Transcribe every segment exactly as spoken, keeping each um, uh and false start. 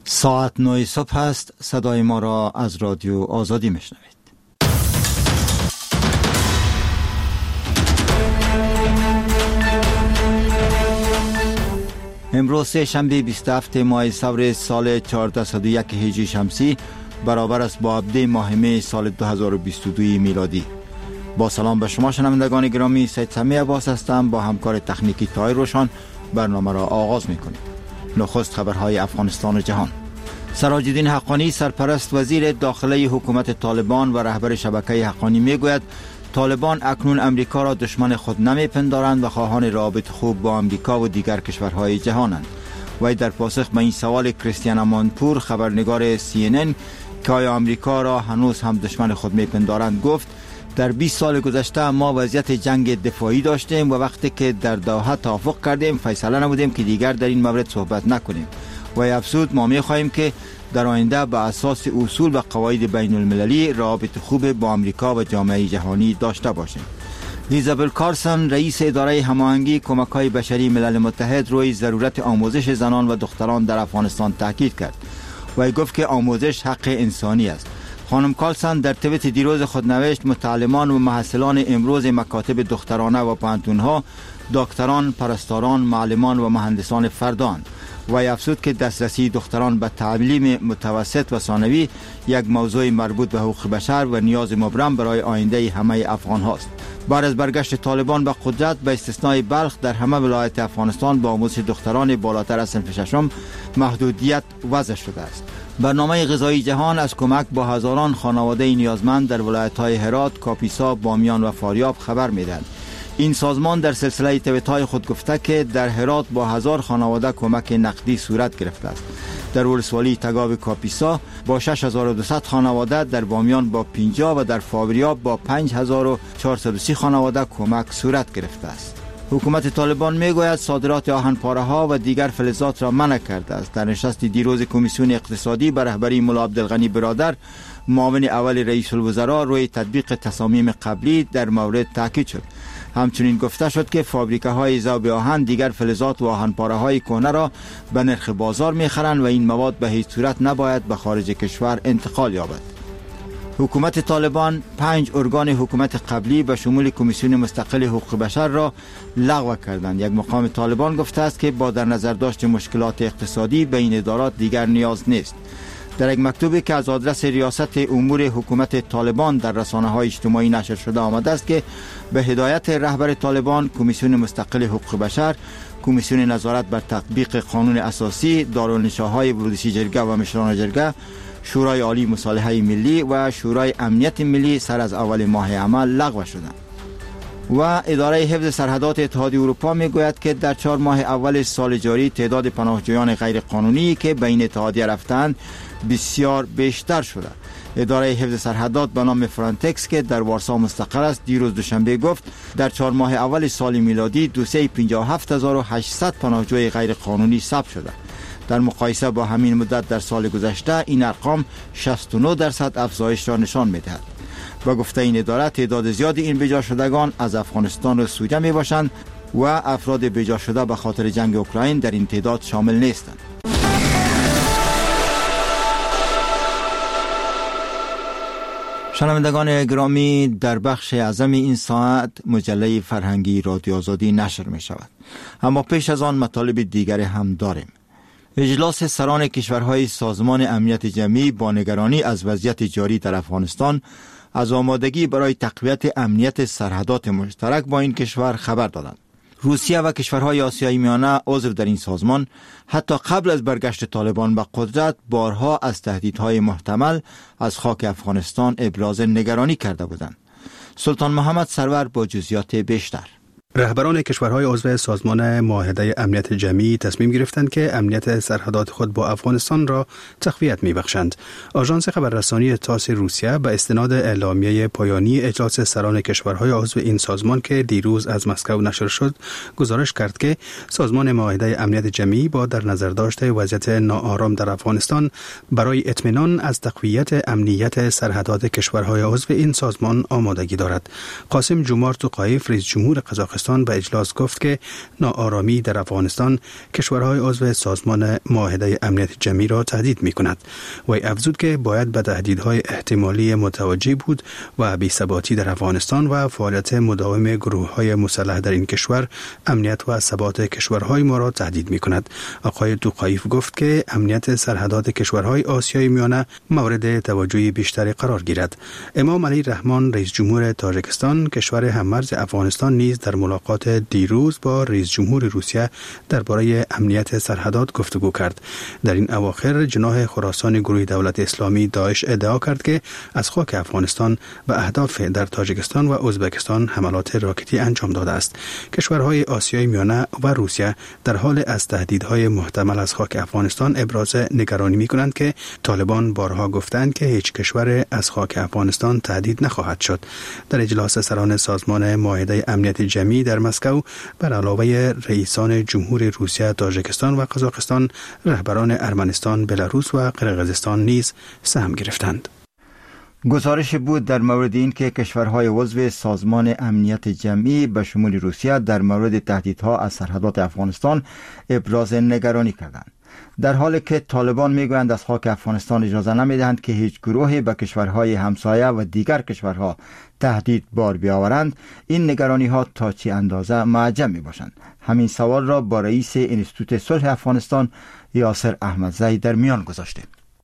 ساعت نه صبح است. صدای ما را از رادیو آزادی میشنوید. امروز سه شنبه بیست و هفتم ماه سور سال چهارصد و یک هجری شمسی برابر است با هفدهم ماه می سال دو هزار و بیست و دو میلادی. با سلام به شما شنوندگان گرامی، سید سمی عباس هستم. با همکار تکنیکی طاهر روشن برنامه را آغاز میکنیم. نخست خبرهای افغانستان و جهان. سراج الدین حقانی سرپرست وزیر داخلی حکومت طالبان و رهبر شبکه حقانی میگوید طالبان اکنون امریکا را دشمن خود نمیپندارند و خواهان رابط خوب با امریکا و دیگر کشورهای جهانند. وی در پاسخ به این سوال کریستیان امانپور خبرنگار سی ان ان که آیا امریکا را هنوز هم دشمن خود میپندارند گفت در بیست سال گذشته ما وضعیت جنگ دفاعی داشتیم و وقتی که در دوحه توافق کردیم فیصله نمودیم که دیگر در این مورد صحبت نکنیم. و افزود ما می‌خواهیم که در آینده به اساس اصول و قواعد بین المللی رابط خوب با امریکا و جامعه جهانی داشته باشیم. ایزابل کارسون رئیس اداره هماهنگی کمک‌های بشری ملل متحد روی ضرورت آموزش زنان و دختران در افغانستان تاکید کرد و گفت که آموزش حق انسانی است. خانم کارسون در توییت دیروز خود نوشت متعلمان و محصلان امروز مکاتب دخترانه و پانتون‌ها دکتران، پرستاران، معلمان و مهندسان فردان. و افزود که دسترسی دختران به تعلیم متوسط و ثانوی یک موضوع مربوط به حقوق بشر و نیاز مبرم برای آینده همه افغان هاست. بعد از برگشت طالبان به قدرت به استثنای بلخ در همه ولایت افغانستان با آموزش دختران بالاتر از صنف ششم محدودیت وضع شده است. برنامه غذایی جهان از کمک با هزاران خانواده نیازمند در ولایت‌های هرات، کاپیسا، بامیان و فاریاب خبر می‌دهد. این سازمان در سلسله توییت‌های خود گفته که در هرات با هزار خانواده کمک نقدی صورت گرفته است. در ولسوالی تگاو کاپیسا با شش هزار و دویست خانواده، در بامیان با پنجاه و در فاریاب با پنج هزار و چهارصد و سی خانواده کمک صورت گرفته است. حکومت طالبان میگوید صادرات آهن‌پاره ها و دیگر فلزات را منع کرده است. در نشست دیروز کمیسیون اقتصادی به رهبری ملا عبدالغنی برادر معاون اول رئیس الوزراء روی تطبیق تصامیم قبلی در مورد تاکید شد. همچنین گفته شد که فابریکه های ذوب آهن دیگر فلزات و آهن‌پاره های کهنه را به نرخ بازار میخرند و این مواد به هیچ صورت نباید به خارج کشور انتقال یابد. حکومت طالبان پنج ارگان حکومت قبلی به شمول کمیسیون مستقل حقوق بشر را لغو کردند. یک مقام طالبان گفته است که با در نظر داشت مشکلات اقتصادی به این ادارات دیگر نیاز نیست. در یک مکتوبی که از آدرس ریاست امور حکومت طالبان در رسانه‌های اجتماعی نشر شده آمده است که به هدایت رهبر طالبان کمیسیون مستقل حقوق بشر، کمیسیون نظارت بر تطبیق قانون اساسی، دارالنشاهای ورودی جرگه و مشران جرگه، شورای عالی مصالحه ملی و شورای امنیت ملی سر از اول ماه عمل لغو شدند. و اداره حفظ سرحدات اتحادیه اروپا میگوید که در چهار ماه اول سال جاری تعداد پناهجویان غیر قانونی که بین اتحادیه رفتند بسیار بیشتر شده. اداره حفظ سرحدات به نام فرانتکس که در وارسا مستقر است دیروز دوشنبه گفت در چهار ماه اول سال میلادی دویست و پنجاه و هفت هزار و هشتصد پناهجوی غیر قانونی ثبت شده. در مقایسه با همین مدت در سال گذشته این ارقام شصت و نه درصد افزایش را نشان می‌دهد. با گفته این اداره تعداد زیادی این بجا شدگان از افغانستان و سوریه می باشند و افراد بجا شده به خاطر جنگ اوکراین در این تعداد شامل نیستند. شنوندگان گرامی، در بخش اعظم این ساعت مجله فرهنگی رادیو آزادی نشر می شود. اما پیش از آن مطالب دیگری هم داریم. اجلاس سران کشورهای سازمان امنیت جمعی با نگرانی از وضعیت جاری در افغانستان از آمادگی برای تقویت امنیت سرحدات مشترک با این کشور خبر دادند. روسیه و کشورهای آسیای میانه عضو در این سازمان حتی قبل از برگشت طالبان به قدرت بارها از تهدیدهای محتمل از خاک افغانستان ابراز نگرانی کرده بودند. سلطان محمد سرور با جزئیات بیشتر. رهبران کشورهای عضو سازمان معاهده امنیت جمعی تصمیم گرفتند که امنیت سرحدات خود با افغانستان را تقویت می‌بخشند. آژانس خبررسانی تاس روسیه به استناد اعلامیه پایانی اجلاس سران کشورهای عضو این سازمان که دیروز از مسکو نشر شد، گزارش کرد که سازمان معاهده امنیت جمعی با در نظر داشته وضعیت ناآرام در افغانستان برای اطمینان از تقویت امنیت سرحدات کشورهای عضو این سازمان آمادگی دارد. قاسم جمعه توقایف رئیس جمهور قزاقستان قزاقستان به اجلاس گفت که ناآرامی در افغانستان کشورهای عضو سازمان معاهده امنیت جمعی را تهدید می کند. وی افزود که باید به تهدیدهای احتمالی متوجه بود و بی‌ثباتی در افغانستان و فعالیت مداوم گروه‌های مسلح در این کشور امنیت و ثبات کشورهای ما را تهدید می کند. آقای توقایف گفت که امنیت سرحدات کشورهای آسیای میانه مورد توجه بیشتری قرار گیرد. امام علی رحمان رئیس جمهور تاجیکستان کشور هممرز افغانستان نیز در ملاقات دیروز با رئیس جمهور روسیه درباره امنیت سرحدات گفتگو کرد. در این اواخر جناح خراسان گروه دولت اسلامی داعش ادعا کرد که از خاک افغانستان به اهداف در تاجیکستان و ازبکستان حملات راکتی انجام داده است. کشورهای آسیای میانه و روسیه در حال از تهدیدهای محتمل از خاک افغانستان ابراز نگرانی می‌کنند که طالبان بارها گفتند که هیچ کشور از خاک افغانستان تهدید نخواهد شد. در اجلاس سران سازمان معاهده امنیت جمعی در مسکو بر علاوه رئیسان جمهور روسیه، تاجیکستان و قزاقستان، رهبران ارمنستان، بلاروس و قرقیزستان نیز سهم گرفتند. گزارش بود در مورد این که کشورهای عضو سازمان امنیت جمعی به شمول روسیه در مورد تهدیدها از سرحدات افغانستان ابراز نگرانی کردند، در حالی که طالبان میگویند از خاک افغانستان اجازه نمیدهند که هیچ گروهی به کشورهای همسایه و دیگر کشورها تهدید بار بیاورند. این نگرانی ها تا چه اندازه معجم می باشند؟ همین سوال را با رئیس انستیتوت صلح افغانستان یاسر احمدزی در میان گذاشته.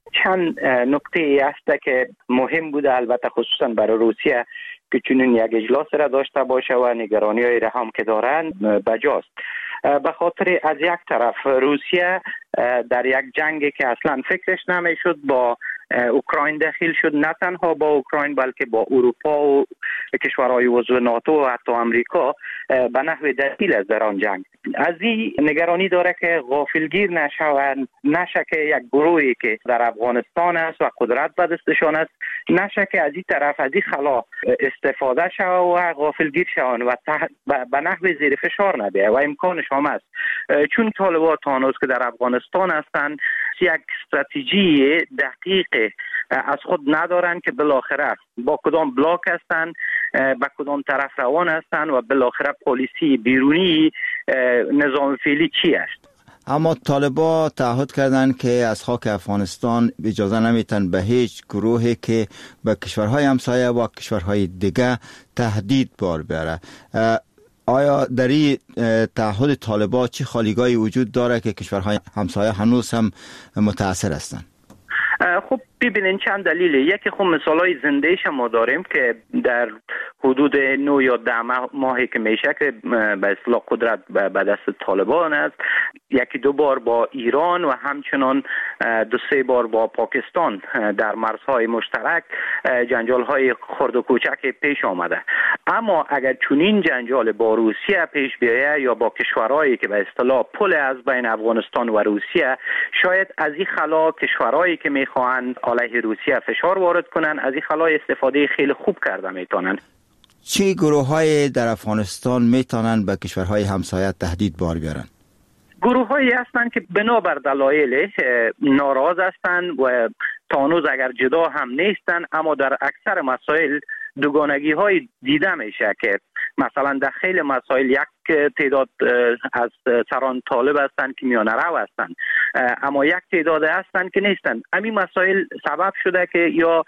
چند نکته است که مهم بوده، البته خصوصا برای روسیه که چنین یک اجلاس را داشته باشه و نگرانی های را هم که دارند بجاست. به خاطر از یک طرف روسیه در یک جنگی که اصلا فکرش نمیشد با اوکراین داخل شد، نه تنها با اوکراین بلکه با اروپا و کشورهای عضو ناتو و حتی امریکا به نحو دخیل از در آن جنگ. از این نگرانی داره که غافلگیر نشوند، نشه که یک گروهی که در افغانستان است و قدرت به دستشان است، نشه که از این طرف از این خلا استفاده شود و غافلگیر شوند و به نحو زیر فشار نبیه و امکانش هم است. چون طالبان هنوز که در افغانستان هستند یک استراتژی دقیق از خود ندارند که بالاخره با کدام بلاک هستند، با کدام طرف روان هستند و بالاخره پالیسی بیرونی نظام فعلی چی است. اما طالبان تعهد کردند که از خاک افغانستان اجازه نمیتن به هیچ گروهی که به کشورهای همسایه و کشورهای دیگه تهدید بار بیاره. آیا در این تعهد طالبان چه خالیگاهی وجود داره که کشورهای همسایه هنوز هم متاثر هستند؟ خب ببینین چند دلیله. یکی خب مثالای زندهش ما داریم که در حدود نه یا ده ماهی که میشه که به اصطلاح قدرت به دست طالبان است، یکی دو بار با ایران و همچنان دو سه بار با پاکستان در مرزهای مشترک جنجال‌های خرد و کوچک پیش آمده. اما اگر چنین جنجال با روسیه پیش بیاید یا با کشورهایی که به اصطلاح پل از بین افغانستان و روسیه، شاید از این خلا کشورهایی که میخواهند علیه روسیه فشار وارد کنن از این خلا استفاده خیلی خوب کرده میتونن. چه گروه‌های در افغانستان میتونن به کشورهای همسایه تهدید بار بیارن؟ گروه‌هایی هستند که بنابر دلایل ناراض هستند و تا هنوز اگر جدا هم نیستند، اما در اکثر مسائل دوگانگی های دیده میشه که مثلا در خیلی مسائل یک تعداد از سران طالب هستند که میانه رو هستند، اما یک تعداد هستند که نیستند. همین مسائل سبب شده که یا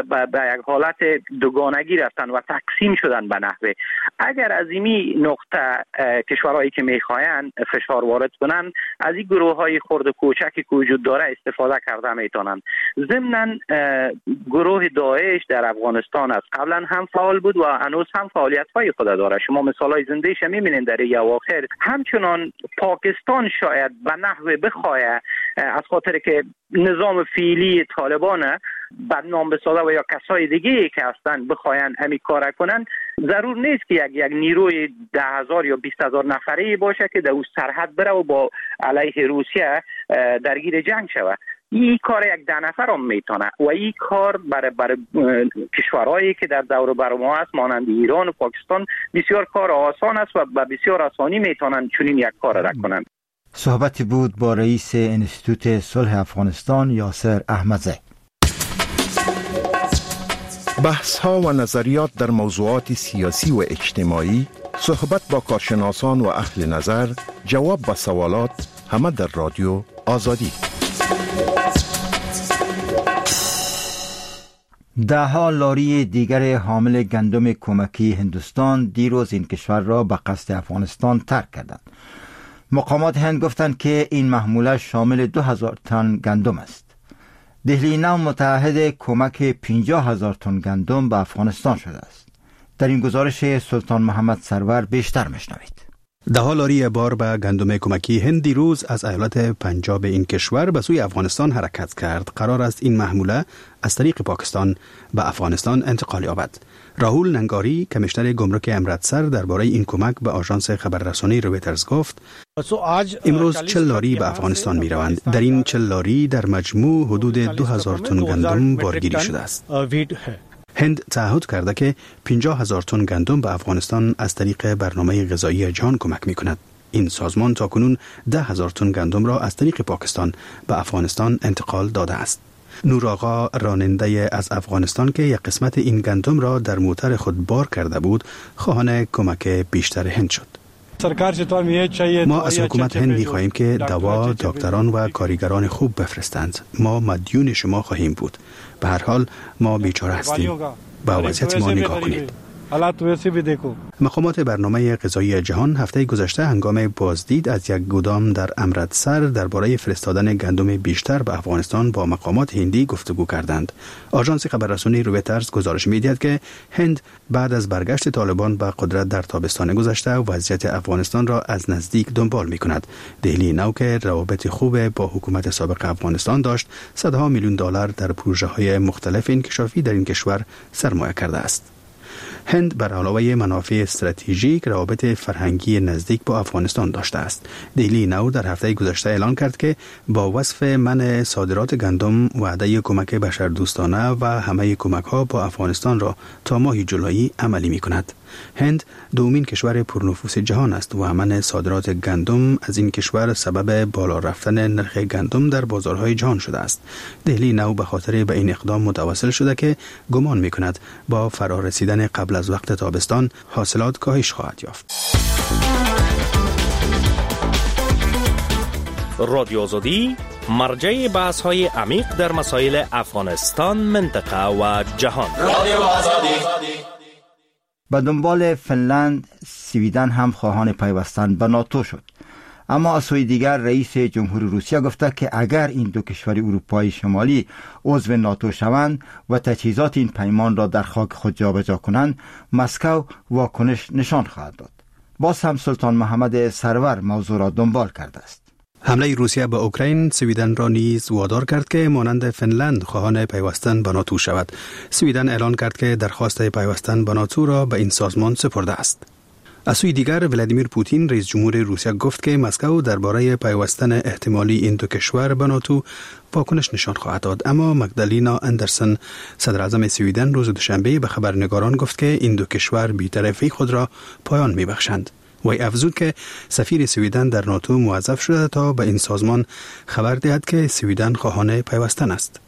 به یک حالت دوگانگی رفتن و تقسیم شدن به نحوه. اگر از این نقطه کشورهایی که میخواین فشار وارد کنن از این گروه های خرد و کوچکی که وجود داره استفاده کرده میتونن. ضمناً گروه داعش در افغانستان است، قبلا هم فعال بود و هنوز هم فعالیت های خود داره. شما مثالای زندهش میبینید در این اواخر. همچنان پاکستان شاید به نحوه بخواه از خاطر که نظام فعلی طالبان بدنام بسازه و یا کسای دیگه که هستن بخواین امی کار کنن، ضرور نیست که یک یک نیروی ده هزار یا بیست هزار نفری باشه که در اون سرحد بره و با علیه روسیه درگیر جنگ شود. این کار یک ده نفر هم میتونه و این کار برای برای کشورهایی که در دور بر ما هست مانند ایران و پاکستان بسیار کار آسان است و به بسیار آسانی میتونن چنین یک کار را کنند. صحبتی بود با رئیس انستیتوت صلح افغانستان یاسر احمدزی. بحث ها و نظریات در موضوعات سیاسی و اجتماعی، صحبت با کارشناسان و اهل نظر، جواب به سوالات، همه در رادیو آزادی. ده ها لاری دیگر حامل گندم کمکی هندوستان دیروز این کشور را به قصد افغانستان ترک کردند. مقامات هند گفتند که این محموله شامل دو هزار تن گندم است. دهلی نو متعهد کمک پنجاه هزار تن گندم به افغانستان شده است. در این گزارش سلطان محمد سرور بیشتر میشنوید. ده ها لاری بار به گندم کمکی هند دیروز از ایالت پنجاب این کشور به سوی افغانستان حرکت کرد. قرار است این محموله از طریق پاکستان به افغانستان انتقال یابد. راهول ننگاری کمیشنر گمرک امرتسر درباره این کمک به آژانس خبررسانی رویترز گفت: امروز چهل لاری به افغانستان می روند. در این چهل لاری در مجموع حدود دو هزار تن گندم بارگیری شده است. هند تعهد کرده که پنجاه هزار تن گندم به افغانستان از طریق برنامه غذایی جهان کمک می کند. این سازمان تاکنون ده هزار تن گندم را از طریق پاکستان به افغانستان انتقال داده است. نور آقا راننده از افغانستان که یک قسمت این گندم را در موتر خود بار کرده بود، خواهان کمک بیشتر هند شد. ما از حکومت هند می خواهیم که دوا، دکتران و کارگران خوب بفرستند. ما مدیون شما خواهیم بود. به هر حال ما بیچاره هستیم. به وضعیت ما نگاه کنید. مقامات برنامه غذایی جهان هفته گذشته هنگام بازدید از یک گودام در امرتسر درباره فرستادن گندم بیشتر به افغانستان با مقامات هندی گفتگو کردند. آژانس خبررسانی رویترز گزارش می‌دهد که هند بعد از برگشت طالبان به قدرت در تابستان گذشته وضعیت افغانستان را از نزدیک دنبال می‌کند. دهلی نو که روابط خوب با حکومت سابق افغانستان داشت، صدها میلیون دلار در پروژه‌های مختلف انکشافی در این کشور سرمایه کرده است. هند بر علاوه منافع استراتژیک روابط فرهنگی نزدیک با افغانستان داشته است. دهلی نو در هفته گذشته اعلان کرد که با وصف منع صادرات گندم وعده کمک بشردوستانه و همه کمک‌ها با افغانستان را تا ماه جولای عملی می‌کند. هند دومین کشور پرنفوذ جهان است و منع صادرات گندم از این کشور سبب بالا رفتن نرخ گندم در بازارهای جهان شده است. دهلی نو به خاطر به این اقدام متوسل شده که گمان می‌کند با فرارسیدن قبل از وقت تابستان حاصلات کاهش خواهد یافت. رادیو آزادی مرجع بحث‌های عمیق در مسائل افغانستان، منطقه و جهان. رادیو آزادی. به دنبال فنلند، سویدن هم خواهان پیوستن به ناتو شد. اما از سوی دیگر رئیس جمهور روسیه گفته که اگر این دو کشور اروپای شمالی عضو ناتو شوند و تجهیزات این پیمان را در خاک خود جابجا کنند، مسکو واکنش نشان خواهد داد. باز هم سلطان محمد سرور موضوع را دنبال کرده است. حمله روسیه به اوکراین سویدن را نیز وادار کرد که مانند فنلند خواهان پیوستن به ناتو شود. سویدن اعلان کرد که درخواست پیوستن به ناتو را به این سازمان سپرده است. از سوی دیگر ولادیمیر پوتین رئیس جمهور روسیه گفت که مسکو درباره پیوستن احتمالی این دو کشور به ناتو واکنش نشان خواهد داد. اما مگدالینا اندرسن صدر اعظم سویدن روز دوشنبه به خبرنگاران گفت که این دو کشور بی‌طرفی خود را پایان می‌بخشند. وی افزود که سفیر سویدن در ناتو موظف شده تا به این سازمان خبر دهد که سویدن خواهان پیوستن است.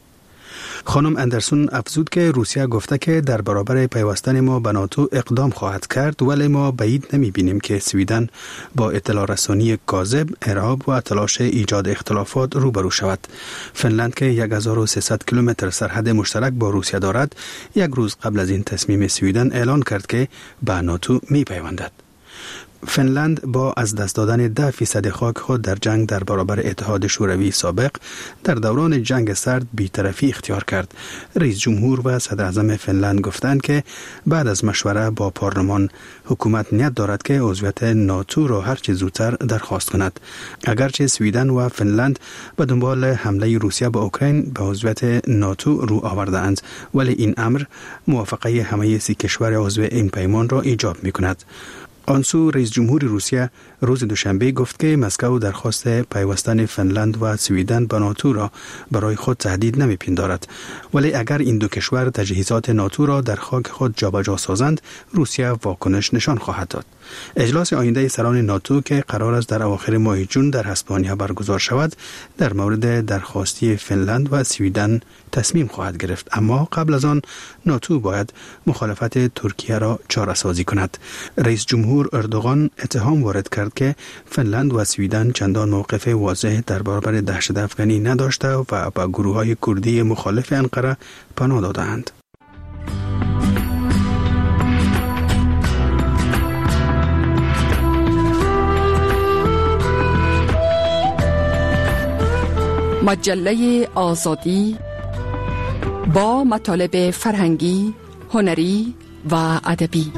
خانم اندرسون افزود که روسیه گفته که در برابر پیوستن ما به ناتو اقدام خواهد کرد، ولی ما بعید نمی بینیم که سویدن با اطلاع رسانی کاذب، ارهاب و تلاش ایجاد اختلافات روبرو شود. فنلند که هزار و سیصد کیلومتر سرحد مشترک با روسیه دارد، یک روز قبل از این تصمیم سویدن اعلان کرد که به ناتو می پیوندد. فنلند با از دست دادن ده فیصد خاک خود در جنگ در برابر اتحاد شوروی سابق در دوران جنگ سرد بی‌طرفی اختیار کرد. رئیس جمهور و صدر اعظم فنلند گفتند که بعد از مشوره با پارلمان حکومت نیت دارد که عضویت ناتو را هر چه زودتر درخواست کند. اگرچه سویدن و فنلند به دنبال حمله روسیه به اوکراین به عضویت ناتو رو آورده‌اند، ولی این امر موافقه همه سی کشور عضو این پیمان را ایجاب می‌کند. آنسو رئیس جمهور روسیه روز دوشنبه گفت که مسکو درخواست پیوستن فنلند و سویدن به ناتو را برای خود تهدید نمی‌پندارد، ولی اگر این دو کشور تجهیزات ناتو را در خاک خود جابجا سازند، روسیه واکنش نشان خواهد داد. اجلاس آینده سران ناتو که قرار است در اواخر ماه جون در اسپانیا برگزار شود، در مورد درخواستی فنلند و سویدن تصمیم خواهد گرفت، اما قبل از آن ناتو باید مخالفت ترکیه را چاره‌سازی کند. رئیس جمهور جمهور اردوغان اتهام وارد کرد که فنلند و سویدن چندان موقف واضح در برابر دهشت افغانی نداشته و به گروه‌های کردی مخالف انقره پناه دادند. مجله آزادی با مطالب فرهنگی، هنری و ادبی.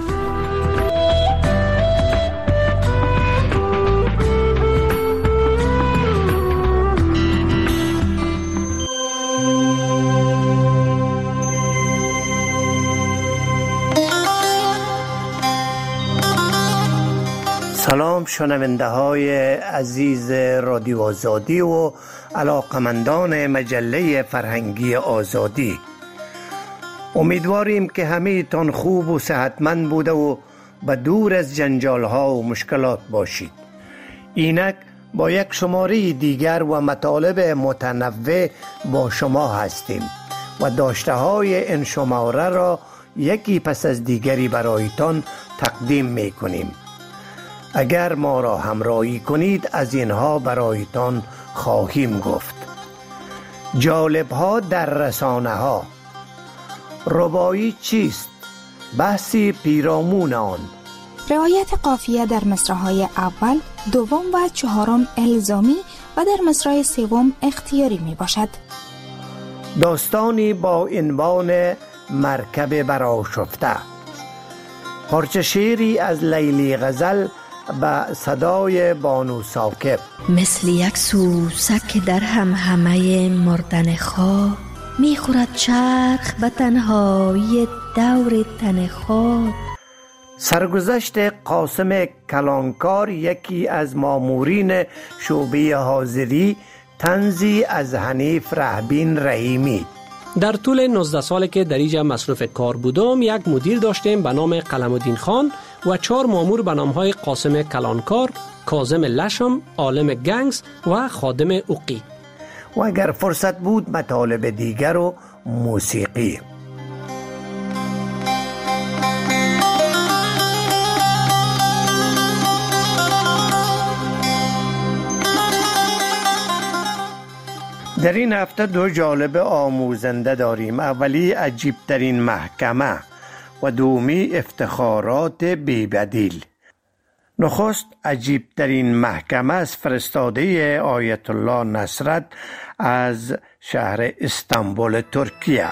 سلام شنونده های عزیز رادیو آزادی و علاقمندان مجله فرهنگی آزادی. امیدواریم که همه تان خوب و صحتمند بوده و به دور از جنجال ها و مشکلات باشید. اینک با یک شماره دیگر و مطالب متنوع با شما هستیم و داشته های این شماره را یکی پس از دیگری برایتان تقدیم می کنیم. اگر ما را همراهی کنید از اینها برایتان خواهیم گفت. جالب ها در رسانه ها. ربایی چیست؟ بحثی پیرامون آن. رعایت قافیه در مصرع‌های اول، دوم و چهارم الزامی و در مصرع سوم اختیاری می باشد. داستانی با عنوان مرکب برآشفته. پارچه شعری از لیلی غزل به صدای بانو ساکب. مثل یک سوسک که در هم همه مردن خواب میخورد چرخ به تنهایی دور تن خواب. سرگذشت قاسم کلانکار، یکی از مامورین شعبه حاضری، طنزی از حنیف رهبین رحیمی. در طول نوزده سالی که در اینجا مصروف کار بودم، یک مدیر داشتیم به نام قلم‌الدین خان و چهار مامور به نام‌های قاسم کلانکار، کاظم لشم، عالم گنگس و خادم اوقی. و اگر فرصت بود مطالب دیگر و موسیقی. در این هفته دو جالب آموزنده داریم. اولی عجیب ترین محکمه و دومی افتخارات بی‌بدیل. نخست عجیب ترین محکمه از فرستاده آیت الله نصرت از شهر استانبول ترکیه.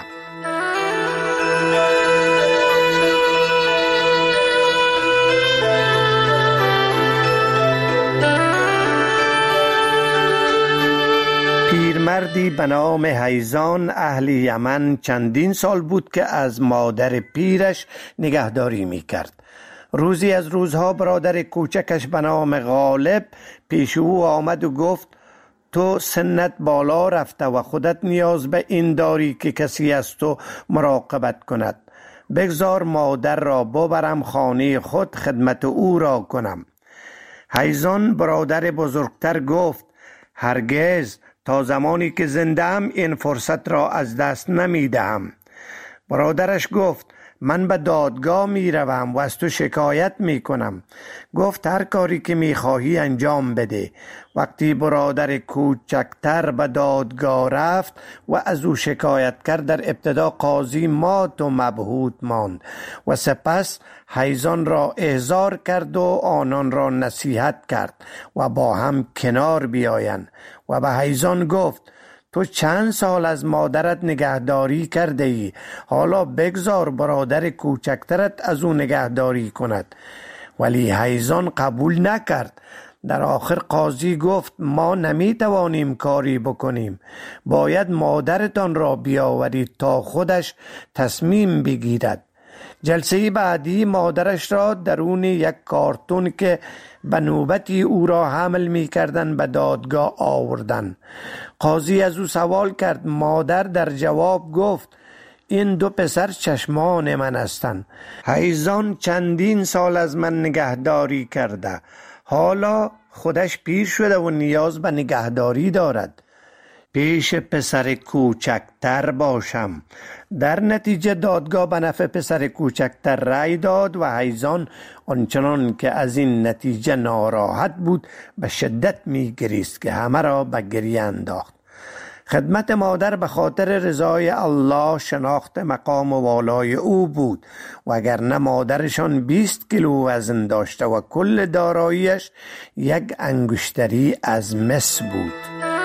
پیرمردی به نام حیزان اهل یمن چندین سال بود که از مادر پیرش نگهداری می کرد. روزی از روزها برادر کوچکش به نام غالب پیش او آمد و گفت تو سنت بالا رفته و خودت نیاز به این داری که کسی از تو مراقبت کند. بگذار مادر را ببرم خانه خود خدمت او را کنم. حیزان برادر بزرگتر گفت هرگز، تا زمانی که زنده‌ام این فرصت را از دست نمیدهم. برادرش گفت من به دادگاه می روم و از تو شکایت می کنم. گفت هر کاری که می خواهی انجام بده. وقتی برادر کوچکتر به دادگاه رفت و از او شکایت کرد، در ابتدا قاضی مات و مبهوت ماند و سپس حیزان را احضار کرد و آنان را نصیحت کرد و با هم کنار بیایند و به حیزان گفت تو چند سال از مادرت نگهداری کرده ای، حالا بگذار برادر کوچکترت از او نگهداری کند. ولی حیزان قبول نکرد. در آخر قاضی گفت ما نمی توانیم کاری بکنیم، باید مادرتان را بیاورید تا خودش تصمیم بگیرد. جلسه بعدی مادرش را درون یک کارتون که به نوبتی او را حمل می کردن به دادگاه آوردن. قاضی از او سوال کرد. مادر در جواب گفت این دو پسر چشمان من هستند. حیزان چندین سال از من نگهداری کرده، حالا خودش پیر شده و نیاز به نگهداری دارد. پیش پسر کوچکتر باشم. در نتیجه دادگاه به نفع پسر کوچکتر رأی داد و حیزان آنچنان که از این نتیجه ناراحت بود به شدت می گریست که همه را به گریه انداخت. خدمت مادر به خاطر رضای الله شناخت مقام و والای او بود و اگر نه مادرشان بیست کیلو وزن داشته و کل داراییش یک انگشتری از مس بود.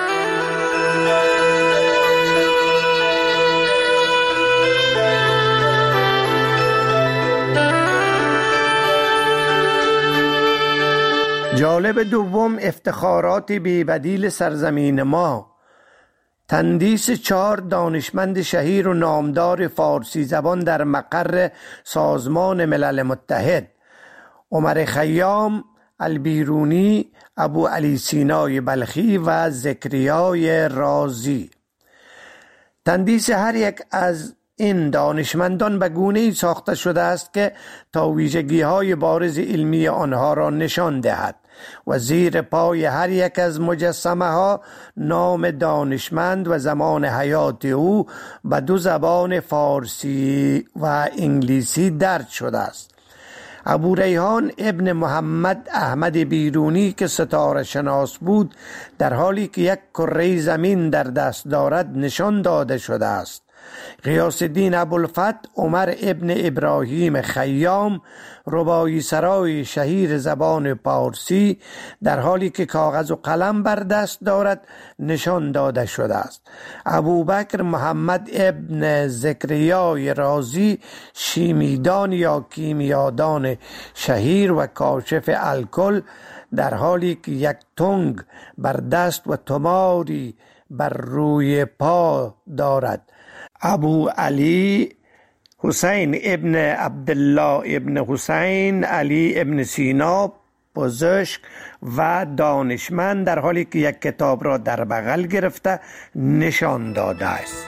جالب دوم افتخارات بی بدیل سرزمین ما. تندیس چهار دانشمند شهیر و نامدار فارسی زبان در مقر سازمان ملل متحد: عمر خیام، البیرونی، ابو علی سینای بلخی و زکریای رازی. تندیس هر یک از این دانشمندان به گونه‌ای ساخته شده است که تا ویژگی‌های بارز علمی آنها را نشان دهد و زیر پای هر یک از مجسمه ها نام دانشمند و زمان حیات او به دو زبان فارسی و انگلیسی درج شده است. ابو ریحان ابن محمد احمد بیرونی که ستاره شناس بود در حالی که یک کره زمین در دست دارد نشان داده شده است. غیاث الدین ابوالفتح عمر ابن ابراهیم خیام رباعی سرای شهیر زبان پارسی در حالی که کاغذ و قلم بر دست دارد نشان داده شده است. ابوبکر محمد ابن زکریای رازی شیمیدان یا کیمیادان شهیر و کاشف الکل در حالی که یک تنگ بر دست و تماری بر روی پا دارد. ابو علی حسین ابن عبدالله ابن حسین علی ابن سینا پزشک و دانشمند در حالی که یک کتاب را در بغل گرفته نشان داده است.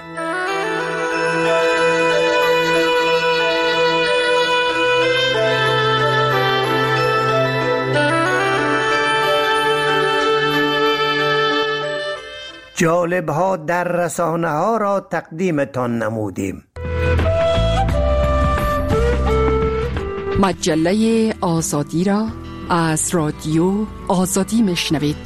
جالب ها در رسانه ها را تقدیمتان نمودیم. مجله آزادی را از رادیو آزادی میشنوید.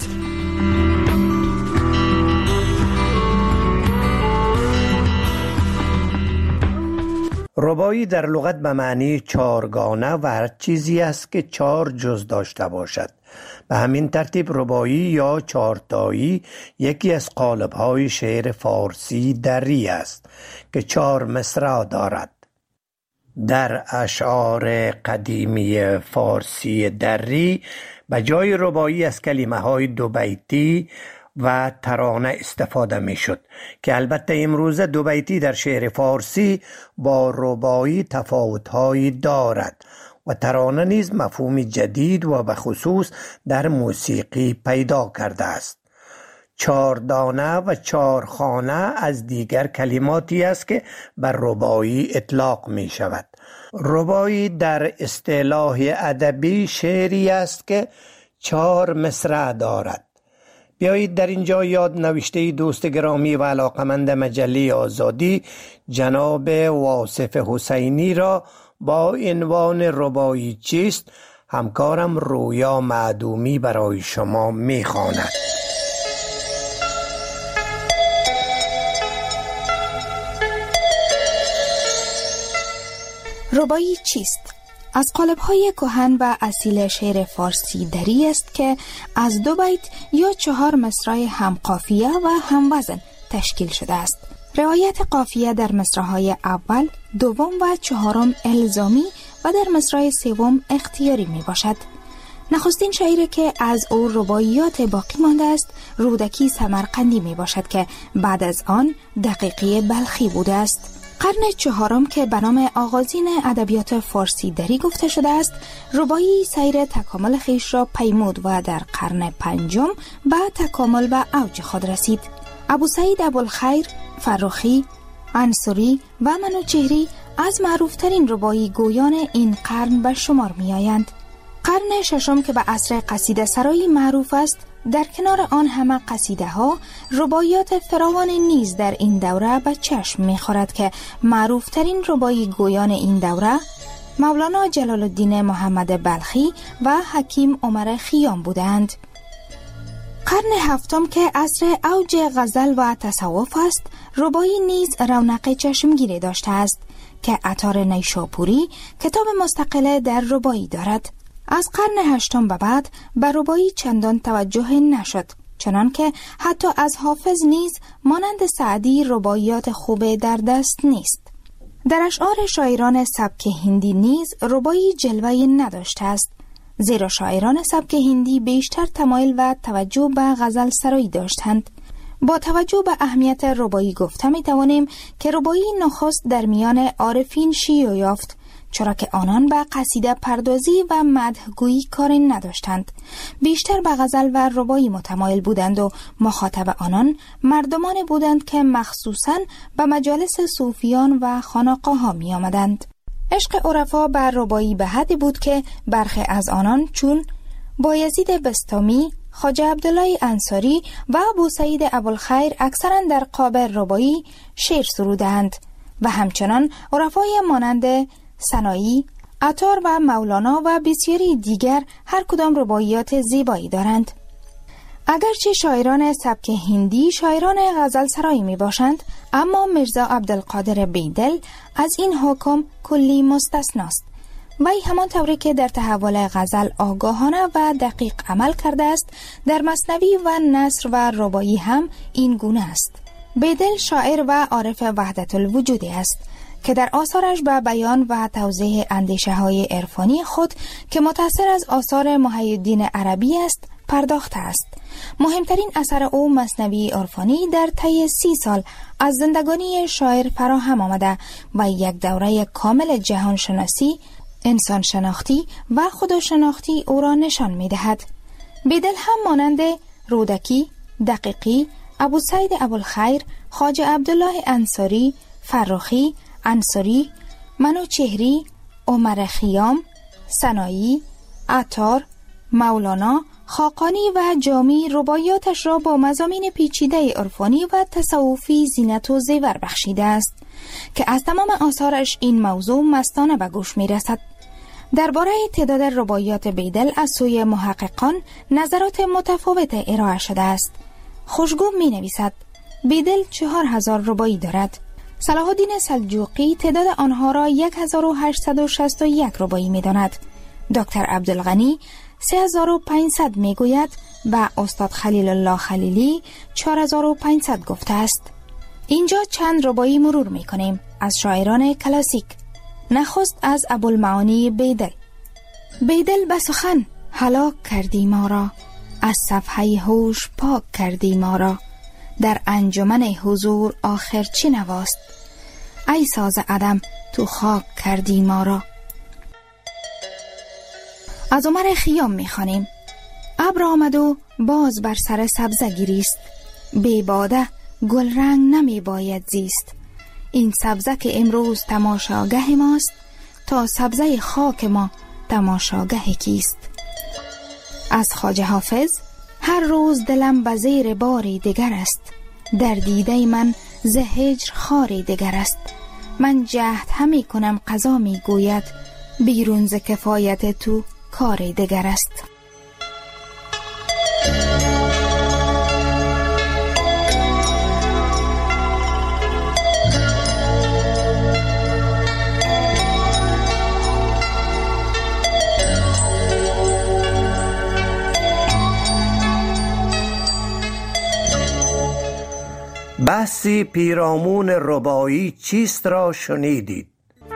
رباعی در لغت به معنی چارگانه و هر چیزی است که چار جز داشته باشد. به همین ترتیب رباعی یا چارتایی یکی از قالب‌های شعر فارسی دری است که چار مصرع دارد. در اشعار قدیمی فارسی دری به جای رباعی از کلمه‌های دو بیتی و ترانه استفاده می شد که البته امروزه دو بیتی در شعر فارسی با رباعی تفاوت‌هایی دارد و ترانه نیز مفهوم جدید و به خصوص در موسیقی پیدا کرده است. چاردانه و چارخانه از دیگر کلماتی است که بر رباعی اطلاق می شود. رباعی در اصطلاح ادبی شعری است که چار مصرع دارد. بیایید در اینجا یاد نوشته دوست گرامی و علاقمند مجله آزادی جناب واصف حسینی را با عنوان رباعی چیست همکارم رویا معدومی برای شما میخواند. رباعی چیست؟ از قالب‌های کهن و اصیل شعر فارسی دری است که از دو بیت یا چهار مصرع هم قافیه و هم وزن تشکیل شده است. رعایت قافیه در مصرع‌های اول، دوم و چهارم الزامی و در مصرع سوم اختیاری می باشد. نخستین شاعری که از او رباعیات باقی مانده است رودکی سمرقندی می باشد که بعد از آن دقیقی بلخی بوده است. قرن چهارم که به نام آغازین ادبیات فارسی دری گفته شده است، رباعی سیر تکامل خیش را پیمود و در قرن پنجم به تکامل و اوج خود رسید. ابو سعید ابوالخیر، فرخی، انصاری و منوچهری از معروفترین رباعی گویان این قرن به شمار می آیند. قرن ششم که به عصر قصیده سرایی معروف است، در کنار آن همه قصیده ها رباعیات فراوان نیز در این دوره به چشم می‌خورد که معروف ترین رباعی گویان این دوره مولانا جلال الدین محمد بلخی و حکیم عمر خیام بودند. قرن هفتم که عصر اوج غزل و تصوف است، رباعی نیز رونق چشمگیری داشته است که عطار نیشاپوری کتاب مستقل در رباعی دارد. از قرن هشتم به بعد به رباعی چندان توجه نشد، چنان که حتی از حافظ نیز مانند سعدی رباعیات خوب در دست نیست. در اشعار شاعران سبک هندی نیز رباعی جلوه‌ای نداشته است، زیرا شاعران سبک هندی بیشتر تمایل و توجه به غزل سرایی داشتند. با توجه به اهمیت رباعی گفته می توانیم که رباعی نخست در میان عارفین شیوع یافت، چرا که آنان به قصیده پردازی و مدحگویی کاری نداشتند. بیشتر به غزل و رباعی متمایل بودند و مخاطب آنان مردمان بودند که مخصوصاً به مجالس صوفیان و خانقاه ها می آمدند. عشق عرفا بر رباعی به حدی بود که برخی از آنان چون بایزید بستامی، خواجه عبدالله انصاری و ابو سعید ابوالخیر اکثرا در قابل رباعی شعر سرودند و همچنان عرفای مانند سنایی، عطار و مولانا و بسیاری دیگر هر کدام رباعیات زیبایی دارند. اگرچه شاعران سبک هندی شاعران غزل سرایی می باشند، اما مرزا عبدالقادر بیدل از این حکم کلی مستثناست. وی همان طوری که در تحول غزل آگاهانه و دقیق عمل کرده است، در مثنوی و نثر و رباعی هم این گونه است. بیدل شاعر و عارف وحدت الوجودی است که در آثارش به بیان و توضیح اندیشه های عرفانی خود که متأثر از آثار محی الدین عربی است پرداخته است. مهمترین اثر او مثنوی عرفانی در طی سی سال از زندگانی شاعر فراهم آمده و یک دوره کامل جهان شناسی، انسان شناختی و خدا شناختی او را نشان می دهد. بیدل هم مانند رودکی، دقیقی، ابو سعید ابوالخیر، خواجه عبدالله انصاری، فرخی، انصاری، منوچهری، عمر خیام، سنایی، عطار، مولانا، خاقانی و جامی رباعیاتش را با مضامین پیچیده عرفانی و تصوفی زینت و زیور بخشیده است که از تمام آثارش این موضوع مستانه به گوش می رسد. درباره تعداد رباعیات بیدل از سوی محققان نظرات متفاوت ارائه شده است. خوشگو می نویسد بیدل چهار هزار رباعی دارد. صلاح الدین سلجوقی تعداد آنها را هزار و هشتصد و شصت و یک رباعی می داند. دکتر عبدالغنی سه هزار و پانصد می گوید و استاد خلیل الله خلیلی چهار هزار و پانصد گفته است. اینجا چند رباعی مرور می کنیم از شاعران کلاسیک. نخست از ابوالمعانی بیدل. بیدل به سخن هلاک کردی ما را، از صفحه هوش پاک کردی ما را، در انجمن حضور آخر چی نواست، ای ساز عدم تو خاک کردی ما را. از عمر خیام میخوانیم. ابر آمد و باز بر سر سبزه گریست، بی باده گل رنگ نمی باید زیست. این سبزه که امروز تماشاگه ماست، تا سبزه خاک ما تماشاگه کیست. از خواجه حافظ هر روز دلم به زیر باری دگر است، در دیده من ز هجر خاری دگر است. من جهد همی کنم قضا می گوید، بیرون ز کفایت تو کاری دگر است. بحثی پیرامون رباعی چیست را شنیدید.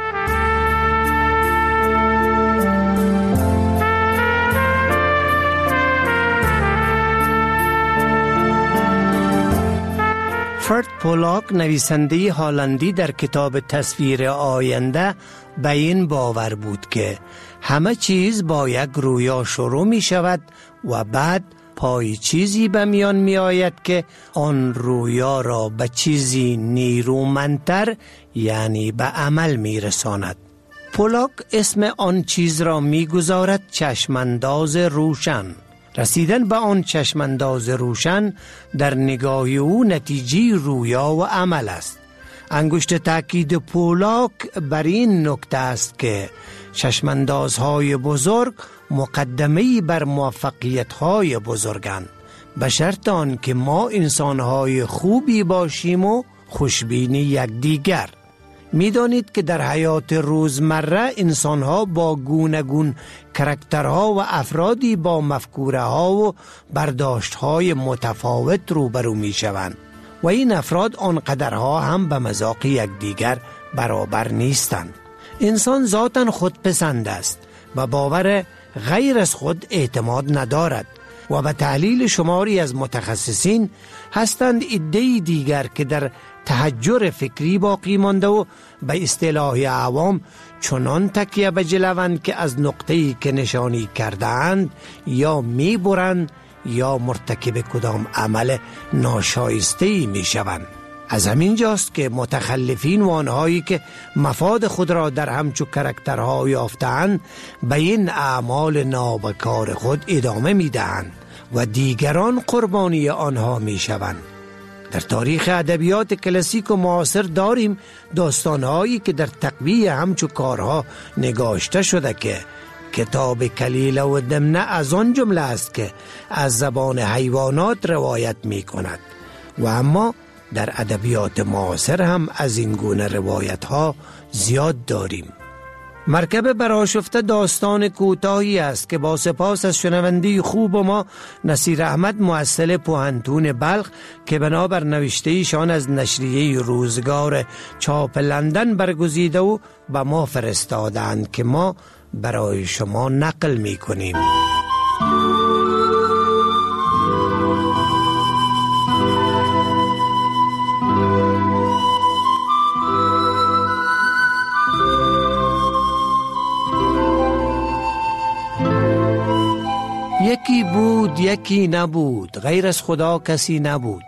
فرد پولاک نویسنده هالندی در کتاب تصویر آینده به این باور بود که همه چیز با یک رویا شروع می شود و بعد پای چیزی به میان می آید که آن رویا را به چیزی نیرومندتر یعنی به عمل می رساند. پولاک اسم آن چیز را می گذارد چشمانداز روشن. رسیدن به آن چشمانداز روشن در نگاه او نتیجه رویا و عمل است. انگشت تاکید پولاک بر این نکته است که چشماندازهای بزرگ مقدمه‌ای بر موفقیت‌های بزرگند، به شرط آن که ما انسان‌های خوبی باشیم و خوشبین یکدیگر. می‌دانید که در حیات روزمره انسان‌ها با گوناگون کاراکترها و افرادی با مفکوره‌ها و برداشت‌های متفاوت روبرو می‌شوند و این افراد آنقدرها هم به مذاق یکدیگر برابر نیستند. انسان ذاتاً خودپسند است و باور غیر از خود اعتماد ندارد و به تحلیل شماری از متخصصین هستند عده‌ای دیگر که در تحجر فکری باقی مانده و به اصطلاح عوام چنان تکیه به جلوند که از نقطه‌ای که نشانی کردند یا می‌برند یا مرتکب کدام عمل ناشایسته‌ای می‌شوند. از همین جاست که متخلفین و آنهایی که مفاد خود را در همچو کاراکترها یافتند به این اعمال نابکار خود ادامه می‌دهند و دیگران قربانی آنها می‌شوند. در تاریخ ادبیات کلاسیک و معاصر داریم داستانهایی که در تقویه همچو کارها نگاشته شده که کتاب کلیله و دمنه از آن جمله است که از زبان حیوانات روایت می کند و اما در ادبیات معاصر هم از این گونه روایت ها زیاد داریم. مرکب برآشفته داستان کوتاهی است که با سپاس از شنوندی خوب ما نصیر احمد مؤسل پوهنتون بلخ که بنابر نوشته ایشان از نشریه روزگار چاپ لندن برگزیده و به ما فرستادند که ما برای شما نقل می کنیم. یکی بود یکی نبود، غیر از خدا کسی نبود.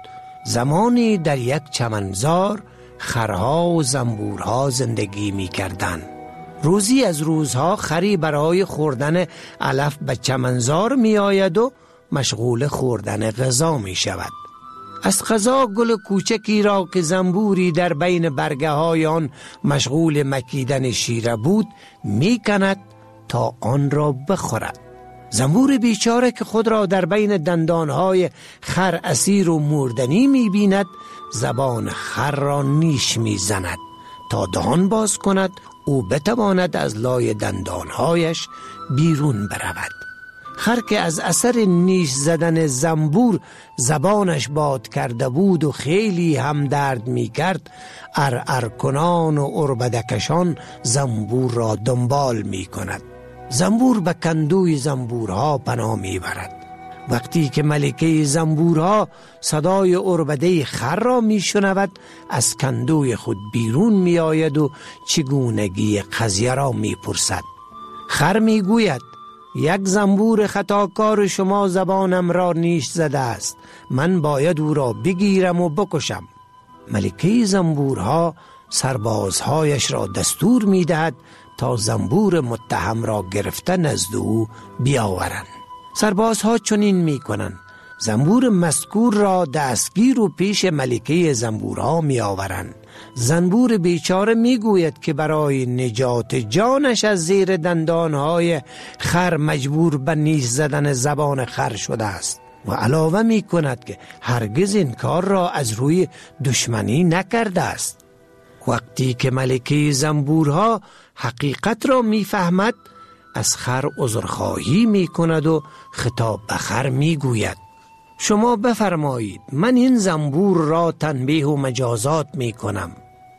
زمانی در یک چمنزار خرها و زنبورها زندگی می کردن. روزی از روزها خری برای خوردن علف به چمنزار می آید و مشغول خوردن غذا می شود. از غذا گل کوچکی را که زنبوری در بین برگه های آن مشغول مکیدن شیره بود می کند تا آن را بخورد. زنبور بیچاره که خود را در بین دندانهای خر اسیر و مردنی می بیند زبان خر را نیش می زند تا دهان باز کند او بتواند از لای دندانهایش بیرون برود. خر که از اثر نیش زدن زنبور زبانش باد کرده بود و خیلی هم درد می کرد ار ار کنان و اربدکشان زنبور را دنبال می کند. زنبور به کندوی زنبورها پناه می برد. وقتی که ملکه زنبورها صدای اربده خر را می شنود از کندوی خود بیرون می آید و چگونگی قضیه را می پرسد. خر می گوید یک زنبور خطاکار شما زبانم را نیش زده است، من باید او را بگیرم و بکشم. ملکه زنبورها سربازهایش را دستور می دهد تا زنبور متهم را گرفته نزد او بیاورند. سربازها چنین می کنند. زنبور مذکور را دستگیر و پیش ملکه زنبورها می آورند. زنبور بیچاره می گوید که برای نجات جانش از زیر دندانهای خر مجبور به نیش زدن زبان خر شده است و علاوه می کند که هرگز این کار را از روی دشمنی نکرده است. وقتی که ملکه زنبورها حقیقت را می فهمد از خر عذرخواهی می کند و خطاب به خر می گوید شما بفرمایید من این زنبور را تنبیه و مجازات می کنم.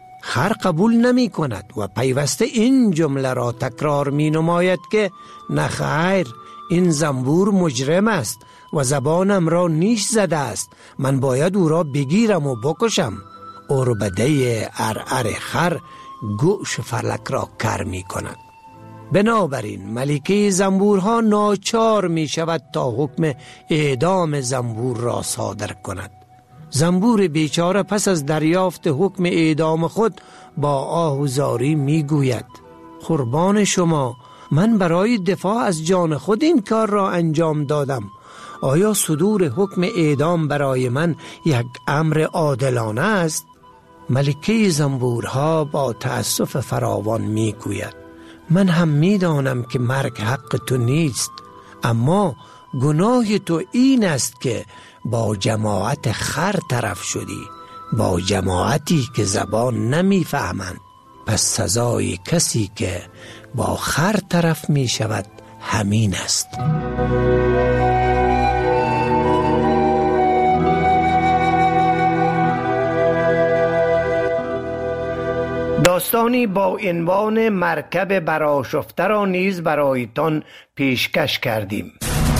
خر قبول نمی کند و پیوسته این جمله را تکرار می نماید که نه خیر، این زنبور مجرم است و زبانم را نیش زده است، من باید او را بگیرم و بکشم. اربده ارعر خر گوش فلک را کر می کند. بنابراین ملکه زنبورها ناچار می شود تا حکم اعدام زنبور را صادر کند. زنبور بیچاره پس از دریافت حکم اعدام خود با آه و زاری می گوید قربان شما، من برای دفاع از جان خود این کار را انجام دادم. آیا صدور حکم اعدام برای من یک امر عادلانه است؟ ملکه زنبورها با تأسف فراوان می گوید من هم می دانم که مرگ حق تو نیست، اما گناه تو این است که با جماعت خر طرف شدی، با جماعتی که زبان نمی فهمند. پس سزای کسی که با خر طرف می شود همین است. داستانی با عنوان مرکب برآشفته را نیز برایتان پیشکش کردیم.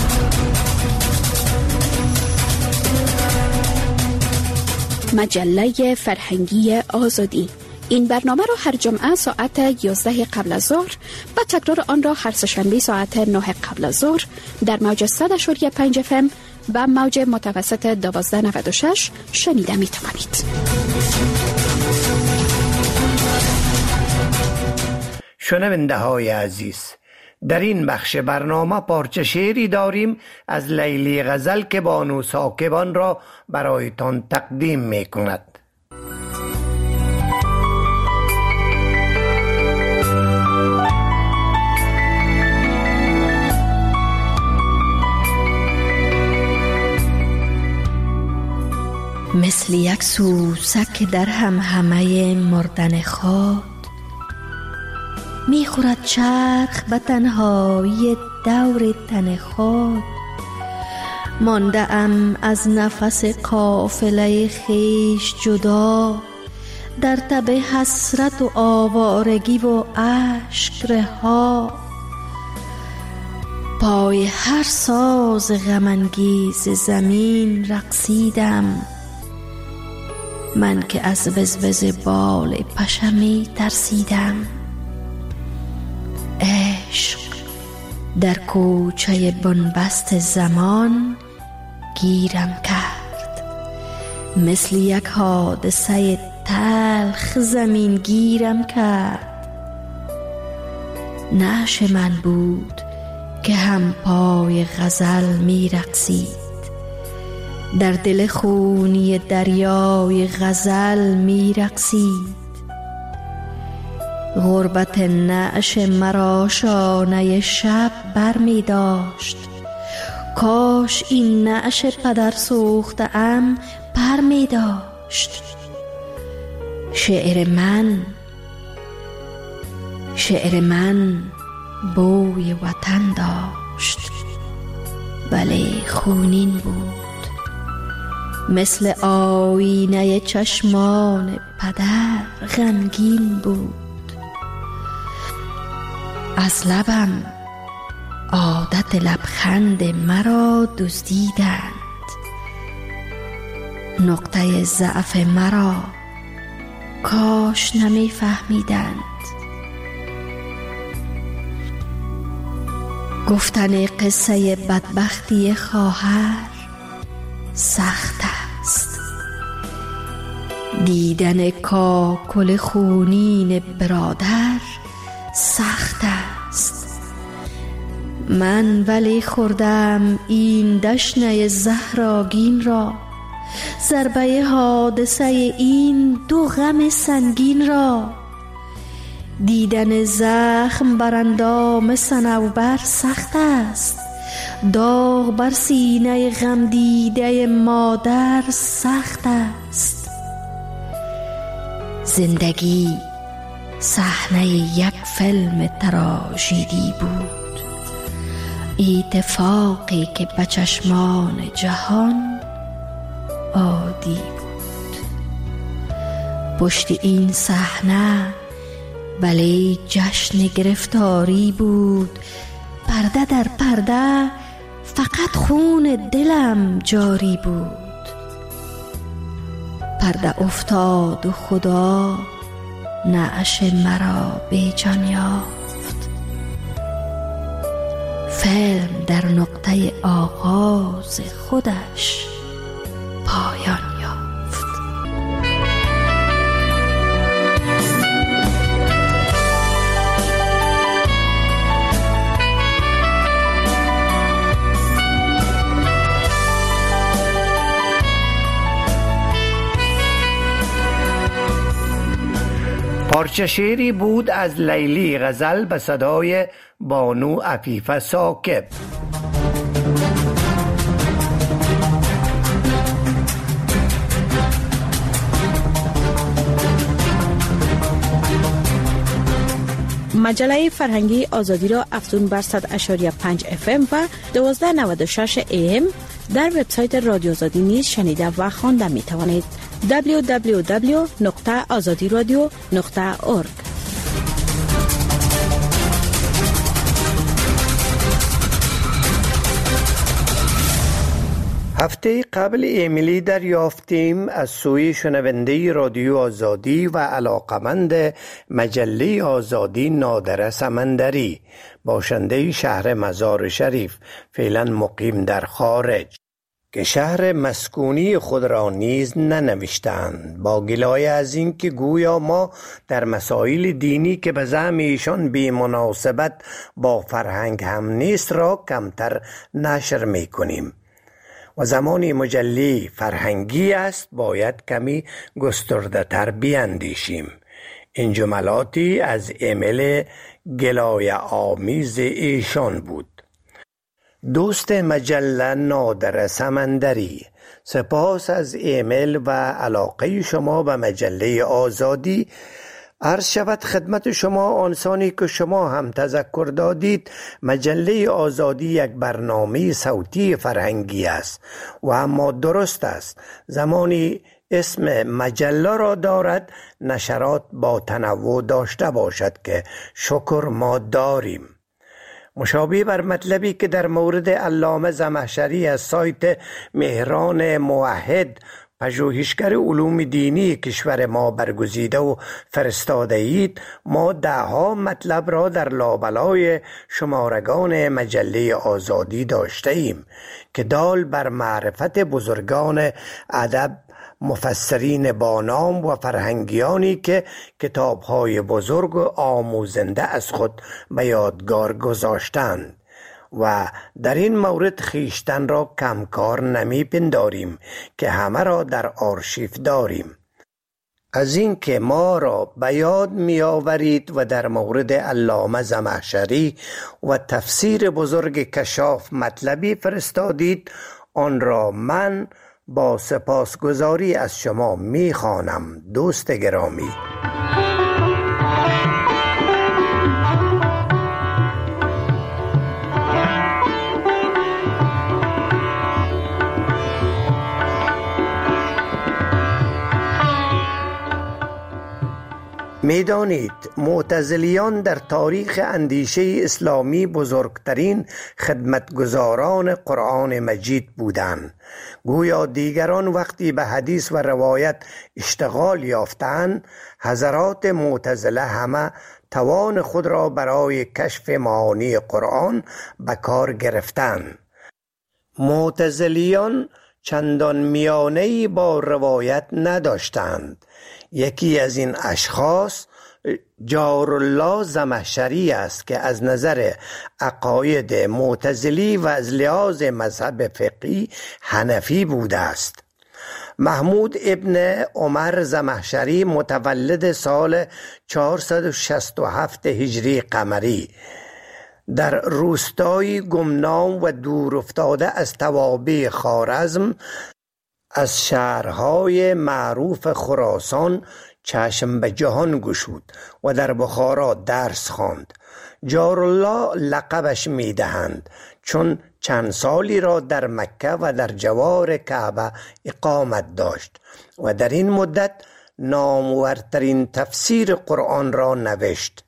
مجله فرهنگی آزادی. این برنامه را هر جمعه ساعت یازده قبل از ظهر و تکرار آن را هر سه‌شنبه ساعت نه قبل از ظهر در موج صد و پنج اف ام و موج متوسط دوازده نود و شش شنیده می توانید. شنونده های عزیز، در این بخش برنامه پارچه شعری داریم از لیلی غزل که بانو ساکبان را برایتان تقدیم می کند. مثل یک سوسک در هم همه مردن خود میخورد چرخ به تنهایی دور تن خود. مانده ام از نفس قافله خیش جدا، در تب حسرت و آوارگی و اشک رها. پای هر ساز غم انگیز زمین رقصیدم، من که از وزوز بال پشمی ترسیدم. عشق در کوچه بنبست زمان گیرم کرد، مثل یک حادثه تلخ زمین گیرم کرد. نعش من بود که هم پای غزل می رقصید، در دل خونی دریای غزل می رقصید. غربت نعش مرا شانه شب بر می داشت، کاش این نعش پدر سوخته ام پر می داشت. شعر من شعر من بوی وطن داشت، ولی خونین بود، مثل آینه چشمان پدر غمگین بود. از لبم عادت لبخند مرا دزدیدند، نقطه ضعف مرا کاش نمی فهمیدند. گفتن قصه بدبختی خواهر سخت است، دیدن کاکل خونین برادر سخت است. من ولی خوردم این دشنه زهراگین را، ضربه حادثه این دو غم سنگین را. دیدن زخم بر اندام صنوبر سخت است، داغ بر سینه غم دیده مادر سخت است. زندگی صحنه یک فیلم تراژدی بود، اتفاقی که به چشمان جهان عادی بود. پشت این صحنه ولی جشن گرفتاری بود، پرده در پرده فقط خون دلم جاری بود. پرده افتاد و خدا نعش مرا بی جان یافت. فیلم در نقطه آغاز خودش پایان یافت. پارچه شعری بود از لیلی غزل به صدای بانو عفیفه ثاقب. مجله فرهنگی آزادی را افزون بر صد و شش و پنج اف ام و دوازده و نود و شش ای ام در وبسایت رادیو آزادی نیز شنیده و خوانده می توانید. دبلیو دبلیو دبلیو نقطه آزادی رادیو نقطه اورگ. هفته قبل ایمیلی دریافتیم از سوی شنونده رادیو آزادی و علاقمند مجله آزادی نادره سمندری، باشنده شهر مزار شریف، فعلا مقیم در خارج، که شهر مسکونی خود را نیز ننوشتند، با گلایه از این که گویا ما در مسائل دینی که به زعم ایشان بی مناسبت با فرهنگ هم نیست را کمتر نشر می کنیم و زمانی مجله فرهنگی است باید کمی گسترده تر بیاندیشیم. این جملاتی از ایمیل گلایه آمیز ایشان بود. دوست مجله نادره سمندری، سپاس از ایمیل و علاقه شما به مجله آزادی. عرض شود خدمت شما آنسانی که شما هم تذکر دادید، مجله آزادی یک برنامه صوتی فرهنگی است و اما درست است زمانی اسم مجله را دارد نشرات با تنوع داشته باشد که شکر ما داریم. مشابه بر مطلبی که در مورد علامه زمخشری از سایت مهران موحد پژوهشگر علوم دینی کشور ما برگزیده و فرستاده اید، ما ده ها مطلب را در لابلای شمارگان مجله آزادی داشته ایم که دال بر معرفت بزرگان ادب، مفسرین بانام و فرهنگیانی که کتاب‌های بزرگ و آموزنده از خود به یادگار گذاشتند و در این مورد خیشتن را کمکار نمی پنداریم که همه را در آرشیو داریم. از این که ما را به یاد می آورید و در مورد علامه زمخشری و تفسیر بزرگ کشاف مطلبی فرستادید، آن را من با سپاسگزاری از شما می خوانم. دوست گرامی، میدانید معتزلیان در تاریخ اندیشه اسلامی بزرگترین خدمتگزاران قرآن مجید بودند. گویا دیگران وقتی به حدیث و روایت اشتغال یافتند، حضرات معتزله همه توان خود را برای کشف معانی قرآن به کار گرفتند. معتزلیان چندان میانه‌ای با روایت نداشتند. یکی از این اشخاص جارالله زمخشری است که از نظر عقاید معتزلی و از لحاظ مذهب فقهی حنفی بوده است. محمود ابن عمر زمخشری متولد سال چهارصد و شصت و هفت هجری قمری در روستایی گمنام و دور افتاده از توابع خوارزم از شهرهای معروف خراسان چشم به جهان گشود و در بخارا درس خواند. جارالله لقبش می دهند چون چند سالی را در مکه و در جوار کعبه اقامت داشت و در این مدت نامورترین تفسیر قرآن را نوشت.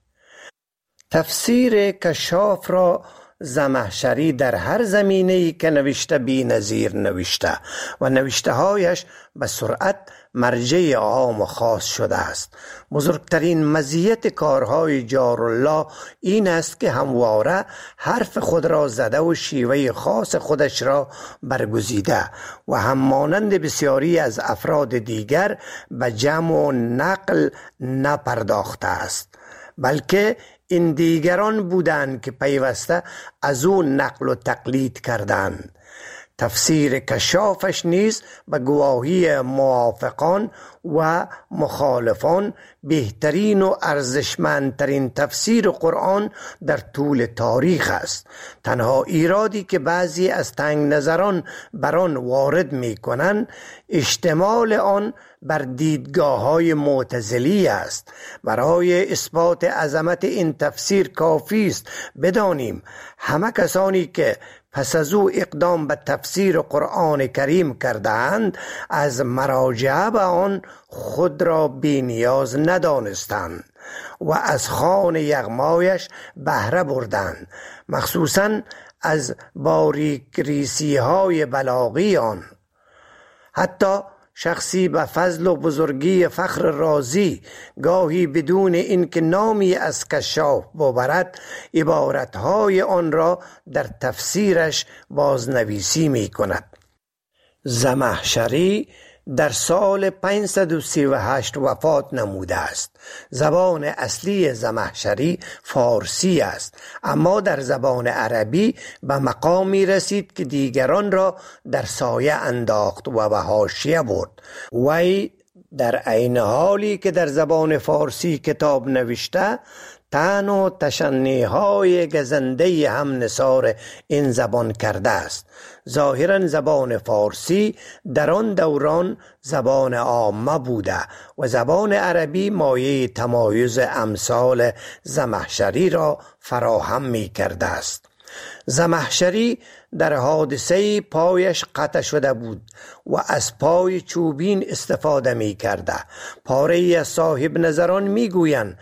تفسیر کشاف را زمخشری در هر زمینه‌ای که نوشته بی نظیر نوشته و نوشته هایش به سرعت مرجع عام و خاص شده است. بزرگترین مزیت کارهای جارالله این است که همواره حرف خود را زده و شیوه خاص خودش را برگزیده و هم مانند بسیاری از افراد دیگر به جمع و نقل نپرداخته است، بلکه این دیگران بودند که پیوسته از او نقل و تقلید کردند. تفسیر کشافش نیز به گواهی موافقان و مخالفان بهترین و ارزشمندترین تفسیر قرآن در طول تاریخ است. تنها ایرادی که بعضی از تنگ نظران بر آن وارد می کنند اشتمال آن بر دیدگاه های معتزلی است. برای اثبات عظمت این تفسیر کافی است بدانیم همه کسانی که پس از او اقدام به تفسیر قرآن کریم کردند از مراجعه به آن خود را بی نیاز ندانستند و از خوان یغمایش بهره بردند، مخصوصاً از باریکریسی های بلاغی آن. حتی شخصی به فضل و بزرگی فخر رازی گاهی بدون اینکه نامی از کشاف ببرد عبارتهای آن را در تفسیرش بازنویسی می کند. زمخشری در سال پانصد و سی و هشت وفات نموده است. زبان اصلی زمخشری فارسی است، اما در زبان عربی به مقامی رسید که دیگران را در سایه انداخت و به حاشیه برد. وی در عین حالی که در زبان فارسی کتاب نوشته، طعن و تشنیع‌های گزنده هم نثار این زبان کرده است. ظاهراً زبان فارسی در آن دوران زبان عامه بوده و زبان عربی مایه تمایز امثال زمخشری را فراهم می کرده است. زمخشری در حادثه پایش قطع شده بود و از پای چوبین استفاده می کرده. پاره از صاحب نظران می گویند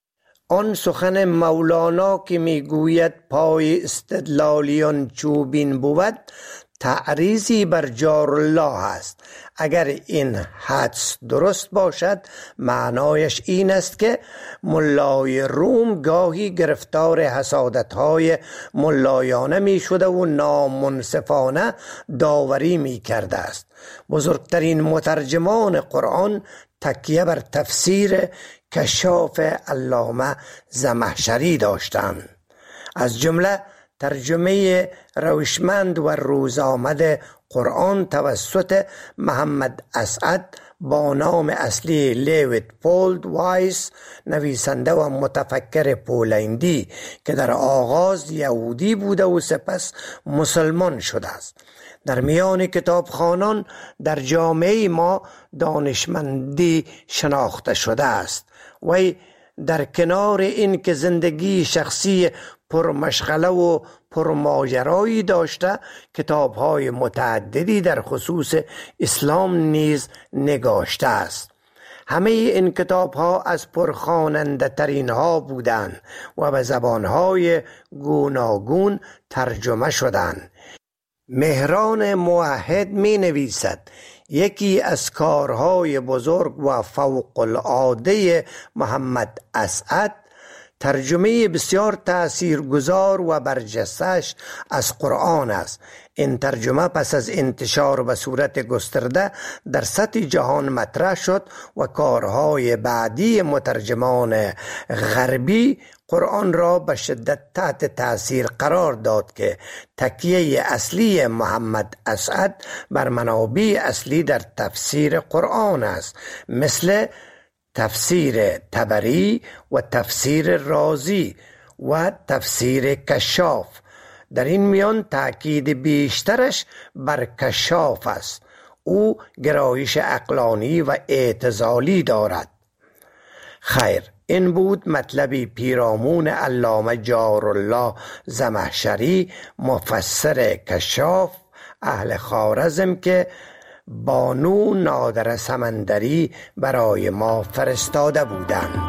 آن سخن مولانا که می گوید پای استدلالیان چوبین بود تعریضی بر جار الله است. اگر این حدس درست باشد معنایش این است که ملای روم گاهی گرفتار حسادت‌های ملایانه می شده و نامنصفانه داوری می کرده است. بزرگترین مترجمان قرآن تکیه بر تفسیر کشاف علامه زمخشری داشتند. از جمله ترجمه روشمند و روزآمد قرآن توسط محمد اسعد با نام اصلی لیویتپولد وایس، نویسنده و متفکر پولندی که در آغاز یهودی بوده و سپس مسلمان شده است. در میان کتابخوانان در جامعه ما دانشمندی شناخته شده است. وی در کنار این که زندگی شخصی پرمشغله و پرماجرایی داشته، کتاب‌های متعددی در خصوص اسلام نیز نگاشته است. همه این کتاب‌ها از پرخواننده ترین ها بودند و به زبان‌های گوناگون ترجمه شدند. مهران موحد می نویسد یکی از کارهای بزرگ و فوق العاده محمد اسعد ترجمه بسیار تأثیرگذار و برجسته‌اش از قرآن است. این ترجمه پس از انتشار به صورت گسترده در سطح جهان مطرح شد و کارهای بعدی مترجمان غربی قرآن را به شدت تحت تأثیر قرار داد که تکیه اصلی محمد اسعد بر منابع اصلی در تفسیر قرآن است، مثل تفسیر طبری و تفسیر رازی و تفسیر کشاف. در این میان تأکید بیشترش بر کشاف است. او گرایش عقلانی و اعتزالی دارد. خیر، این بود مطلبی پیرامون علامه جارالله زمخشری، مفسر کشاف اهل خوارزم، که بانو نادر سمندری برای ما فرستاده بودند.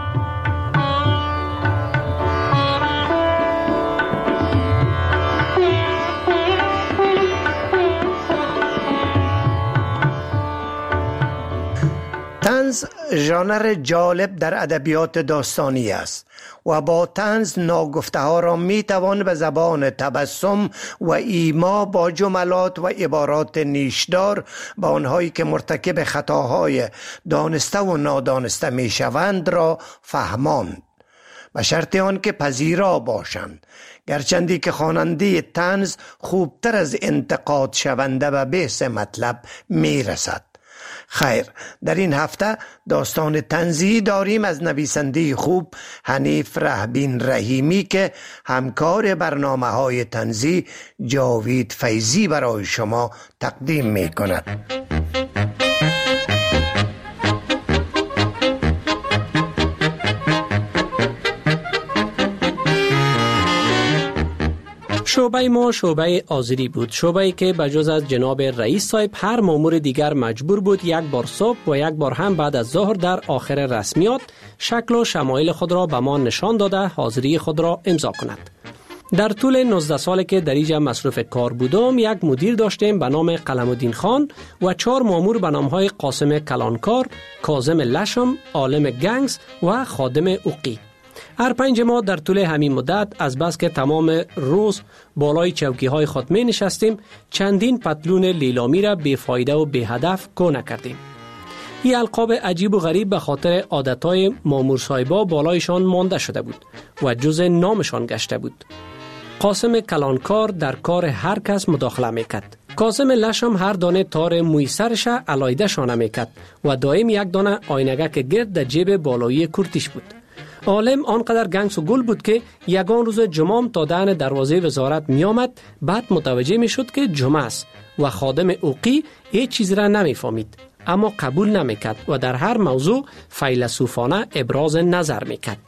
طنز ژانر جالب در ادبیات داستانی است و با طنز ناگفته ها را می توان به زبان تبسم و ایما با جملات و عبارات نیشدار به آنهایی که مرتکب خطاهای دانسته و نادانسته می شوند را فهماند. به شرط آن که پذیرا باشند، گرچندی که خواننده طنز خوبتر از انتقاد شونده و بحث مطلب می رسد. خیر، در این هفته داستان طنزی داریم از نویسنده خوب حنیف رهبین رحیمی که همکار برنامه های طنزی جاوید فیضی برای شما تقدیم می کند. شعبه ما شعبه آذری بود، شعبه‌ای که بجز از جناب رئیس صاحب هر مامور دیگر مجبور بود یک بار صبح و یک بار هم بعد از ظهر در آخر رسمیات شکل و شمایل خود را به ما نشان داده حاضری خود را امضا کند. در طول نوزده سالی که در اینجا مصروف کار بودم، یک مدیر داشتیم به نام قلم‌الدین خان و چهار مامور به نام‌های قاسم کلانکار، کاظم لشم، عالم گنگس و خادم اوقی. هر پنج ما در طول همین مدت از بس که تمام روز بالای چوکی های خود می نشستیم، چندین پتلون لیلامی را بیفایده و بی هدف کو نکردیم. این القاب عجیب و غریب به خاطر عادتهای مامور صاحبا بالایشان مانده شده بود و جز نامشان گشته بود. قاسم کلانکار در کار هر کس مداخله میکرد. کاظم لشم هر دانه تار موی سرش علایده شانه میکرد و دائم یک دانه آینگک گرد در جیب بالایی کرتیش بود. عالم آنقدر گنگس و گل بود که یگان روز جمعه تا دهن دروازه وزارت می آمد، بعد متوجه می شد که جمعه است و خادم اوقی هیچ چیز را نمی فهمید، اما قبول نمی کرد و در هر موضوع فیلسوفانه ابراز نظر می کرد.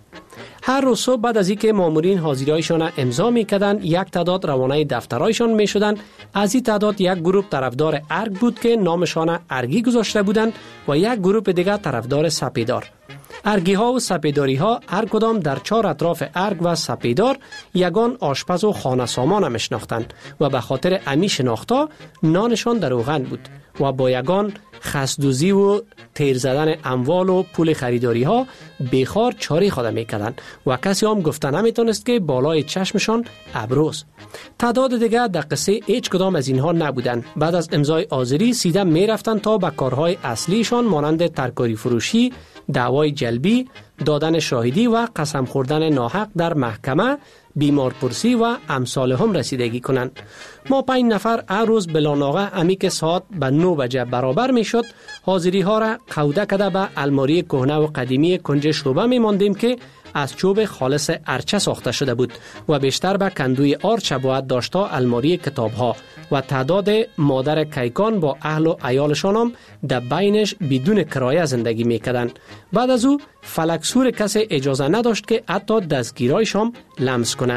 هر روز صبح بعد از اینکه مامورین حاضری‌هایشان امضا می‌کردند، یک تعداد روانه دفترایشان می‌شدند. از این تعداد یک گروه طرفدار ارگ بود که نامشان ارگی گذاشته بودند و یک گروه دیگر طرفدار سپیدار. ارگی ها و سپیداری ها هر کدام در چهار اطراف ارگ و سپیدار یگان آشپز و خانه سامان هم شناختند و به خاطر امی شناختا نانشان در روغن بود و با یگان خسدوزی و تیر زدن اموال و پول خریداری ها بیخار چاری خود میکردند و کسی هم گفته نمیتونست که بالای چشمشان ابروز. تعداد دیگر در قصه هیچ کدام از اینها نبودند. بعد از امضای آذری سیده میرفتند تا به کارهای اصلیشان مانند ترکاری فروشی، دعوای جلبی، دادن شاهدی و قسم خوردن ناحق در محکمه، بیمارپرسی و امثال هم رسیدگی کنند. ما پنج نفر هر روز بلاناغه امی که ساعت به نو بجه برابر می شد، حاضری ها را قوده کده به الماری کهنه و قدیمی کنج شعبه می ماندیم که از چوب خالص ارچه ساخته شده بود و بیشتر به کندوی آرچ باید داشته الماری کتاب ها و تعداد مادر کیکان با اهل و عیالشان هم در بینش بدون کرایه زندگی میکردند. بعد از او فلکسور کسی اجازه نداشت که حتی دستگیرایش هم لمس کنه.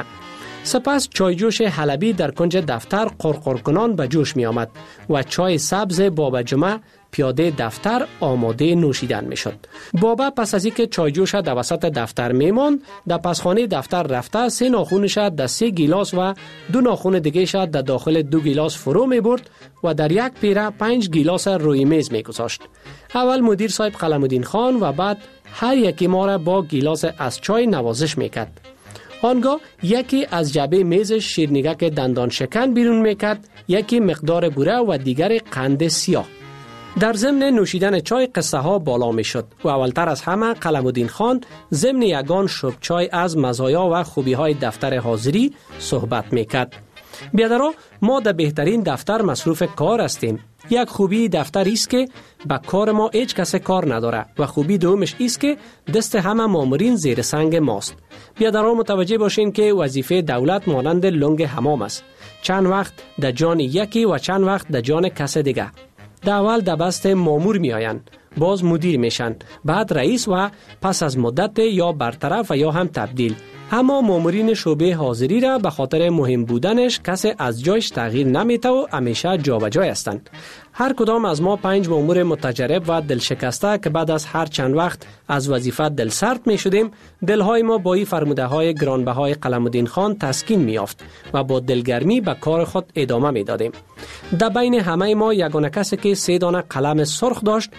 سپس چایجوش حلبی در کنج دفتر قرقر کنان به جوش می آمد و چای سبز بابا جمعه پیاده دفتر آماده نوشیدن می شد. بابا پس از اینکه چایجوش در وسط دفتر می ماند، در پسخانه دفتر رفته سه ناخونش در سه گیلاس و دو ناخون دیگه در داخل دو گیلاس فرو می برد و در یک پیره پنج گیلاس روی میز می گذاشت. اول مدیر صاحب قلم‌الدین خان و بعد هر یکی ما را با گیلاس از چای نوازش می کرد. آنگاه یکی از جعبه میز شیرنیگک دندان شکن بیرون میکرد، یکی مقدار بوره و دیگر قند سیاه. در ضمن نوشیدن چای قصه ها بالا می شد و اولتر از همه قلم‌الدین خان ضمن یگان شب چای از مزایا و خوبی های دفتر حاضری صحبت میکرد. بیادرها، ما در بهترین دفتر مصروف کار هستیم. یک خوبی دفتر است که با کار ما هیچ کس کار نداره و خوبی دومش است که دست همه مامورین زیر سنگ ماست. بیادرها متوجه باشین که وظیفه دولت مانند لنگ حمام است. چند وقت در جان یکی و چند وقت در جان کس دیگه. در اول در بست مامور می آیند، باز مدیر میشن، بعد رئیس و پس از مدت یا برطرف و یا هم تبدیل. اما مامورین شعبه حاضری را به خاطر مهم بودنش کسی از جایش تغییر نمیته و همیشه جابجا هستند. هر کدام از ما پنج مامور متجرب و دلشکسته که بعد از هر چند وقت از وظیفه دل سرد می شدیم، دلهای ما با این فرموده های گرانبهای قلم‌الدین خان تسکین می یافت و با دلگرمی به کار خود ادامه می دادیم. در بین همه ما یگانه کسی که سه دانه قلم سرخ داشت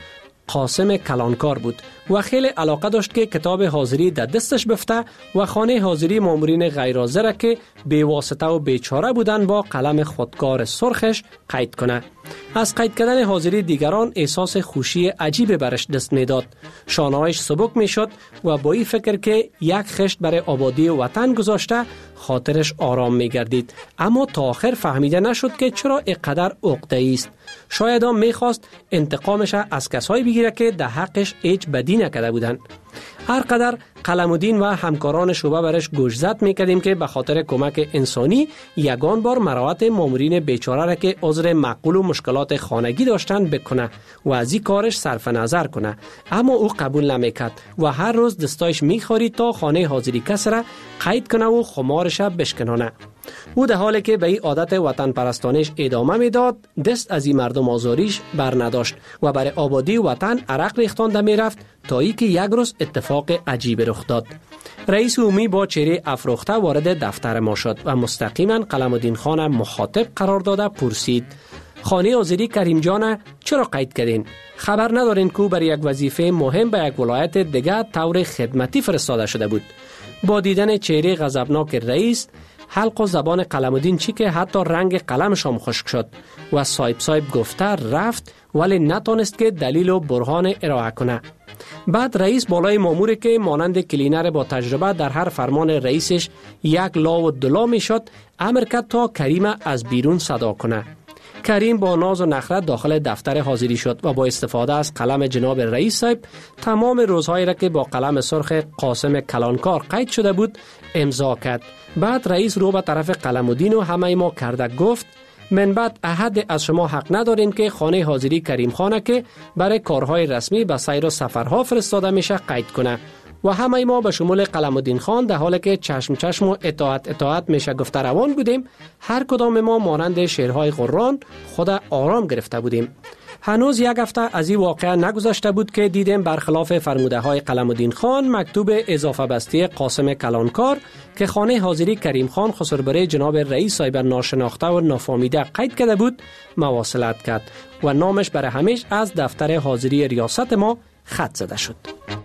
قاسم کلانکار بود و خیلی علاقه داشت که کتاب حاضری در دستش بفته و خانه حاضری مامورین غیرحاضر را که بی واسطه و بیچاره بودن با قلم خودکار سرخش قید کنه. از قید کردن حاضری دیگران احساس خوشی عجیب برش دست میداد. شانه‌هایش سبک میشد و با این فکر که یک خشت برای آبادی وطن گذاشته خاطرش آرام میگردید. اما تا آخر فهمیده نشد که چرا اینقدر عقده‌ای است. شاید هم میخواست انتقامش از کسایی بگیره که در حقش هیچ بدی نکرده بودند. هر قدر قلمودین و همکاران شعبه برش گوشزد میکردیم که به خاطر کمک انسانی یگان بار مراعات مامورین بیچاره را که عذر معقول و مشکلات خانگی داشتن بکنه و از این کارش صرف نظر کنه، اما او قبول نمیکرد و هر روز دستایش میخورید تا خانه حاضری کس را قید کنه و خمارش بشکنانه. او در حالی که به این عادت وطن پرستانش ادامه میداد دست از این مردم آزاریش بر نداشت و برای آبادی وطن عرق ریختانده میرفت تا ای که یک روز اتفاق عجیب رخ داد. رئیس عمومی با چهره افروخته وارد دفتر ما شد و مستقیما قلمودین خان مخاطب قرار داده پرسید: خانه حاضری کریم جان چرا قید کردین؟ خبر ندارین که برای یک وظیفه مهم به یک ولایت دیگه طور خدمتی فرستاده شده بود؟ با دیدن چهره غضبناک رئیس حلق و زبان قلمودین چی که حتی رنگ قلمش هم خشک شد و سایب سایب گفته رفت، ولی نتونست که دلیل و برهان ارائه کنه. بعد رئیس بالای ماموری که مانند کلینر با تجربه در هر فرمان رئیسش یک لا و دلا می شد امر کرد تا کریم از بیرون صدا کنه. کریم با ناز و نخرت داخل دفتر حاضری شد و با استفاده از قلم جناب رئیس صاحب تمام روزهایی را که با قلم سرخ قاسم کلانکار قید شده بود امضا کرد. بعد رئیس رو به طرف قلمودین و همه ما کرده گفت: من بعد احد از شما حق ندارین که خانه حاضری کریم خانه که برای کارهای رسمی به سیر و سفرها فرستاده میشه قید کنه. و همه ما به شمول قلمودین خان در حالی که چشم چشم و اطاعت اطاعت میشه گفته روان بودیم، هر کدام ما مانند شیرهای قرآن خود آرام گرفته بودیم. هنوز یک هفته از این واقعه نگذشته بود که دیدیم برخلاف فرموده های قلمودین خان مکتوب اضافه بسته قاسم کلانکار که خانه حاضری کریم خان خسربره جناب رئیس صاحب ناشناخته و نافهمیده قید کرده بود مواصلت کرد و نامش برای همیش از دفتر حاضری ریاست ما خط زده شد.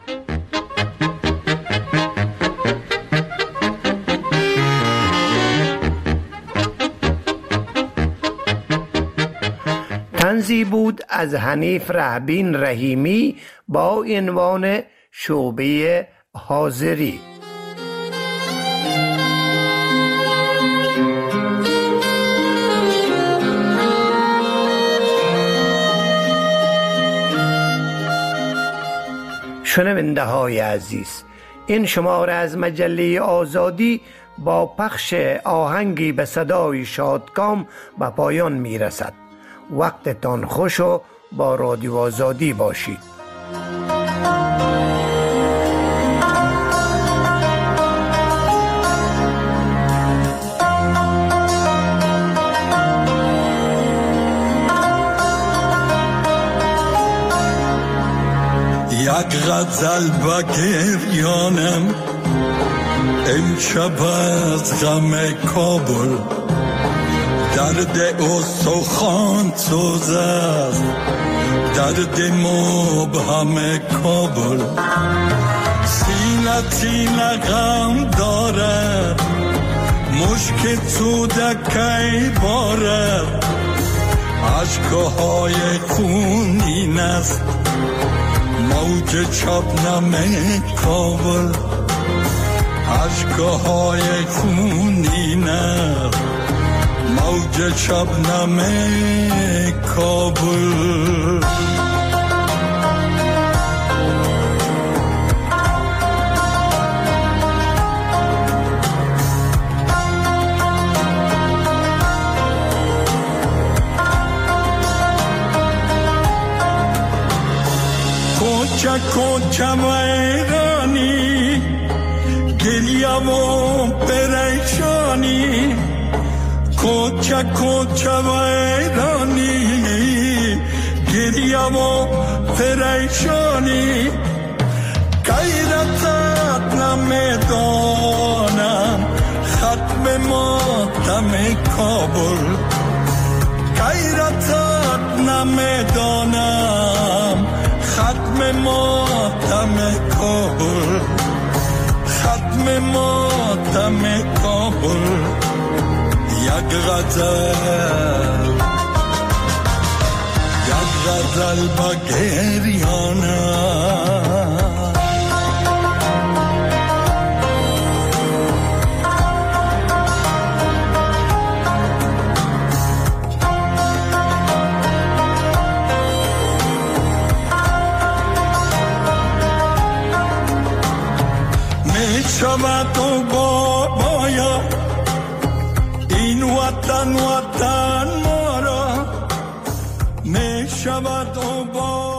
طنزی بود از حنیف رهبین رحیمی با عنوان شعبه حاضری. شنونده های عزیز، این شماره از مجله آزادی با پخش آهنگی به صدای شادکام به پایان می رسد. وقتتان خوش و با رادیو آزادی باشید. یک غزل با گریانم امشب از غم کابل، درد استخوان سوز است، درد مبهم کابل. سینه سینه غم دارد، مشک سودکی بارد، اشکهای خونین است موج شبنم کابل، اشکهای خونین است موج شبنم کابل. کوچه کوچه ویرانی، گریه و پریشانی، کوچه کوچه ویرانی، گریه و پریشانی. غیرتت نمیدانم ختم ماتم کابل، غیرتت نمیدانم ختم ماتم کابل، ختم ماتم کابل، یک غزل یک غزل با گریانم. شود و بایا این وطن وطن ما را می شود و بایا.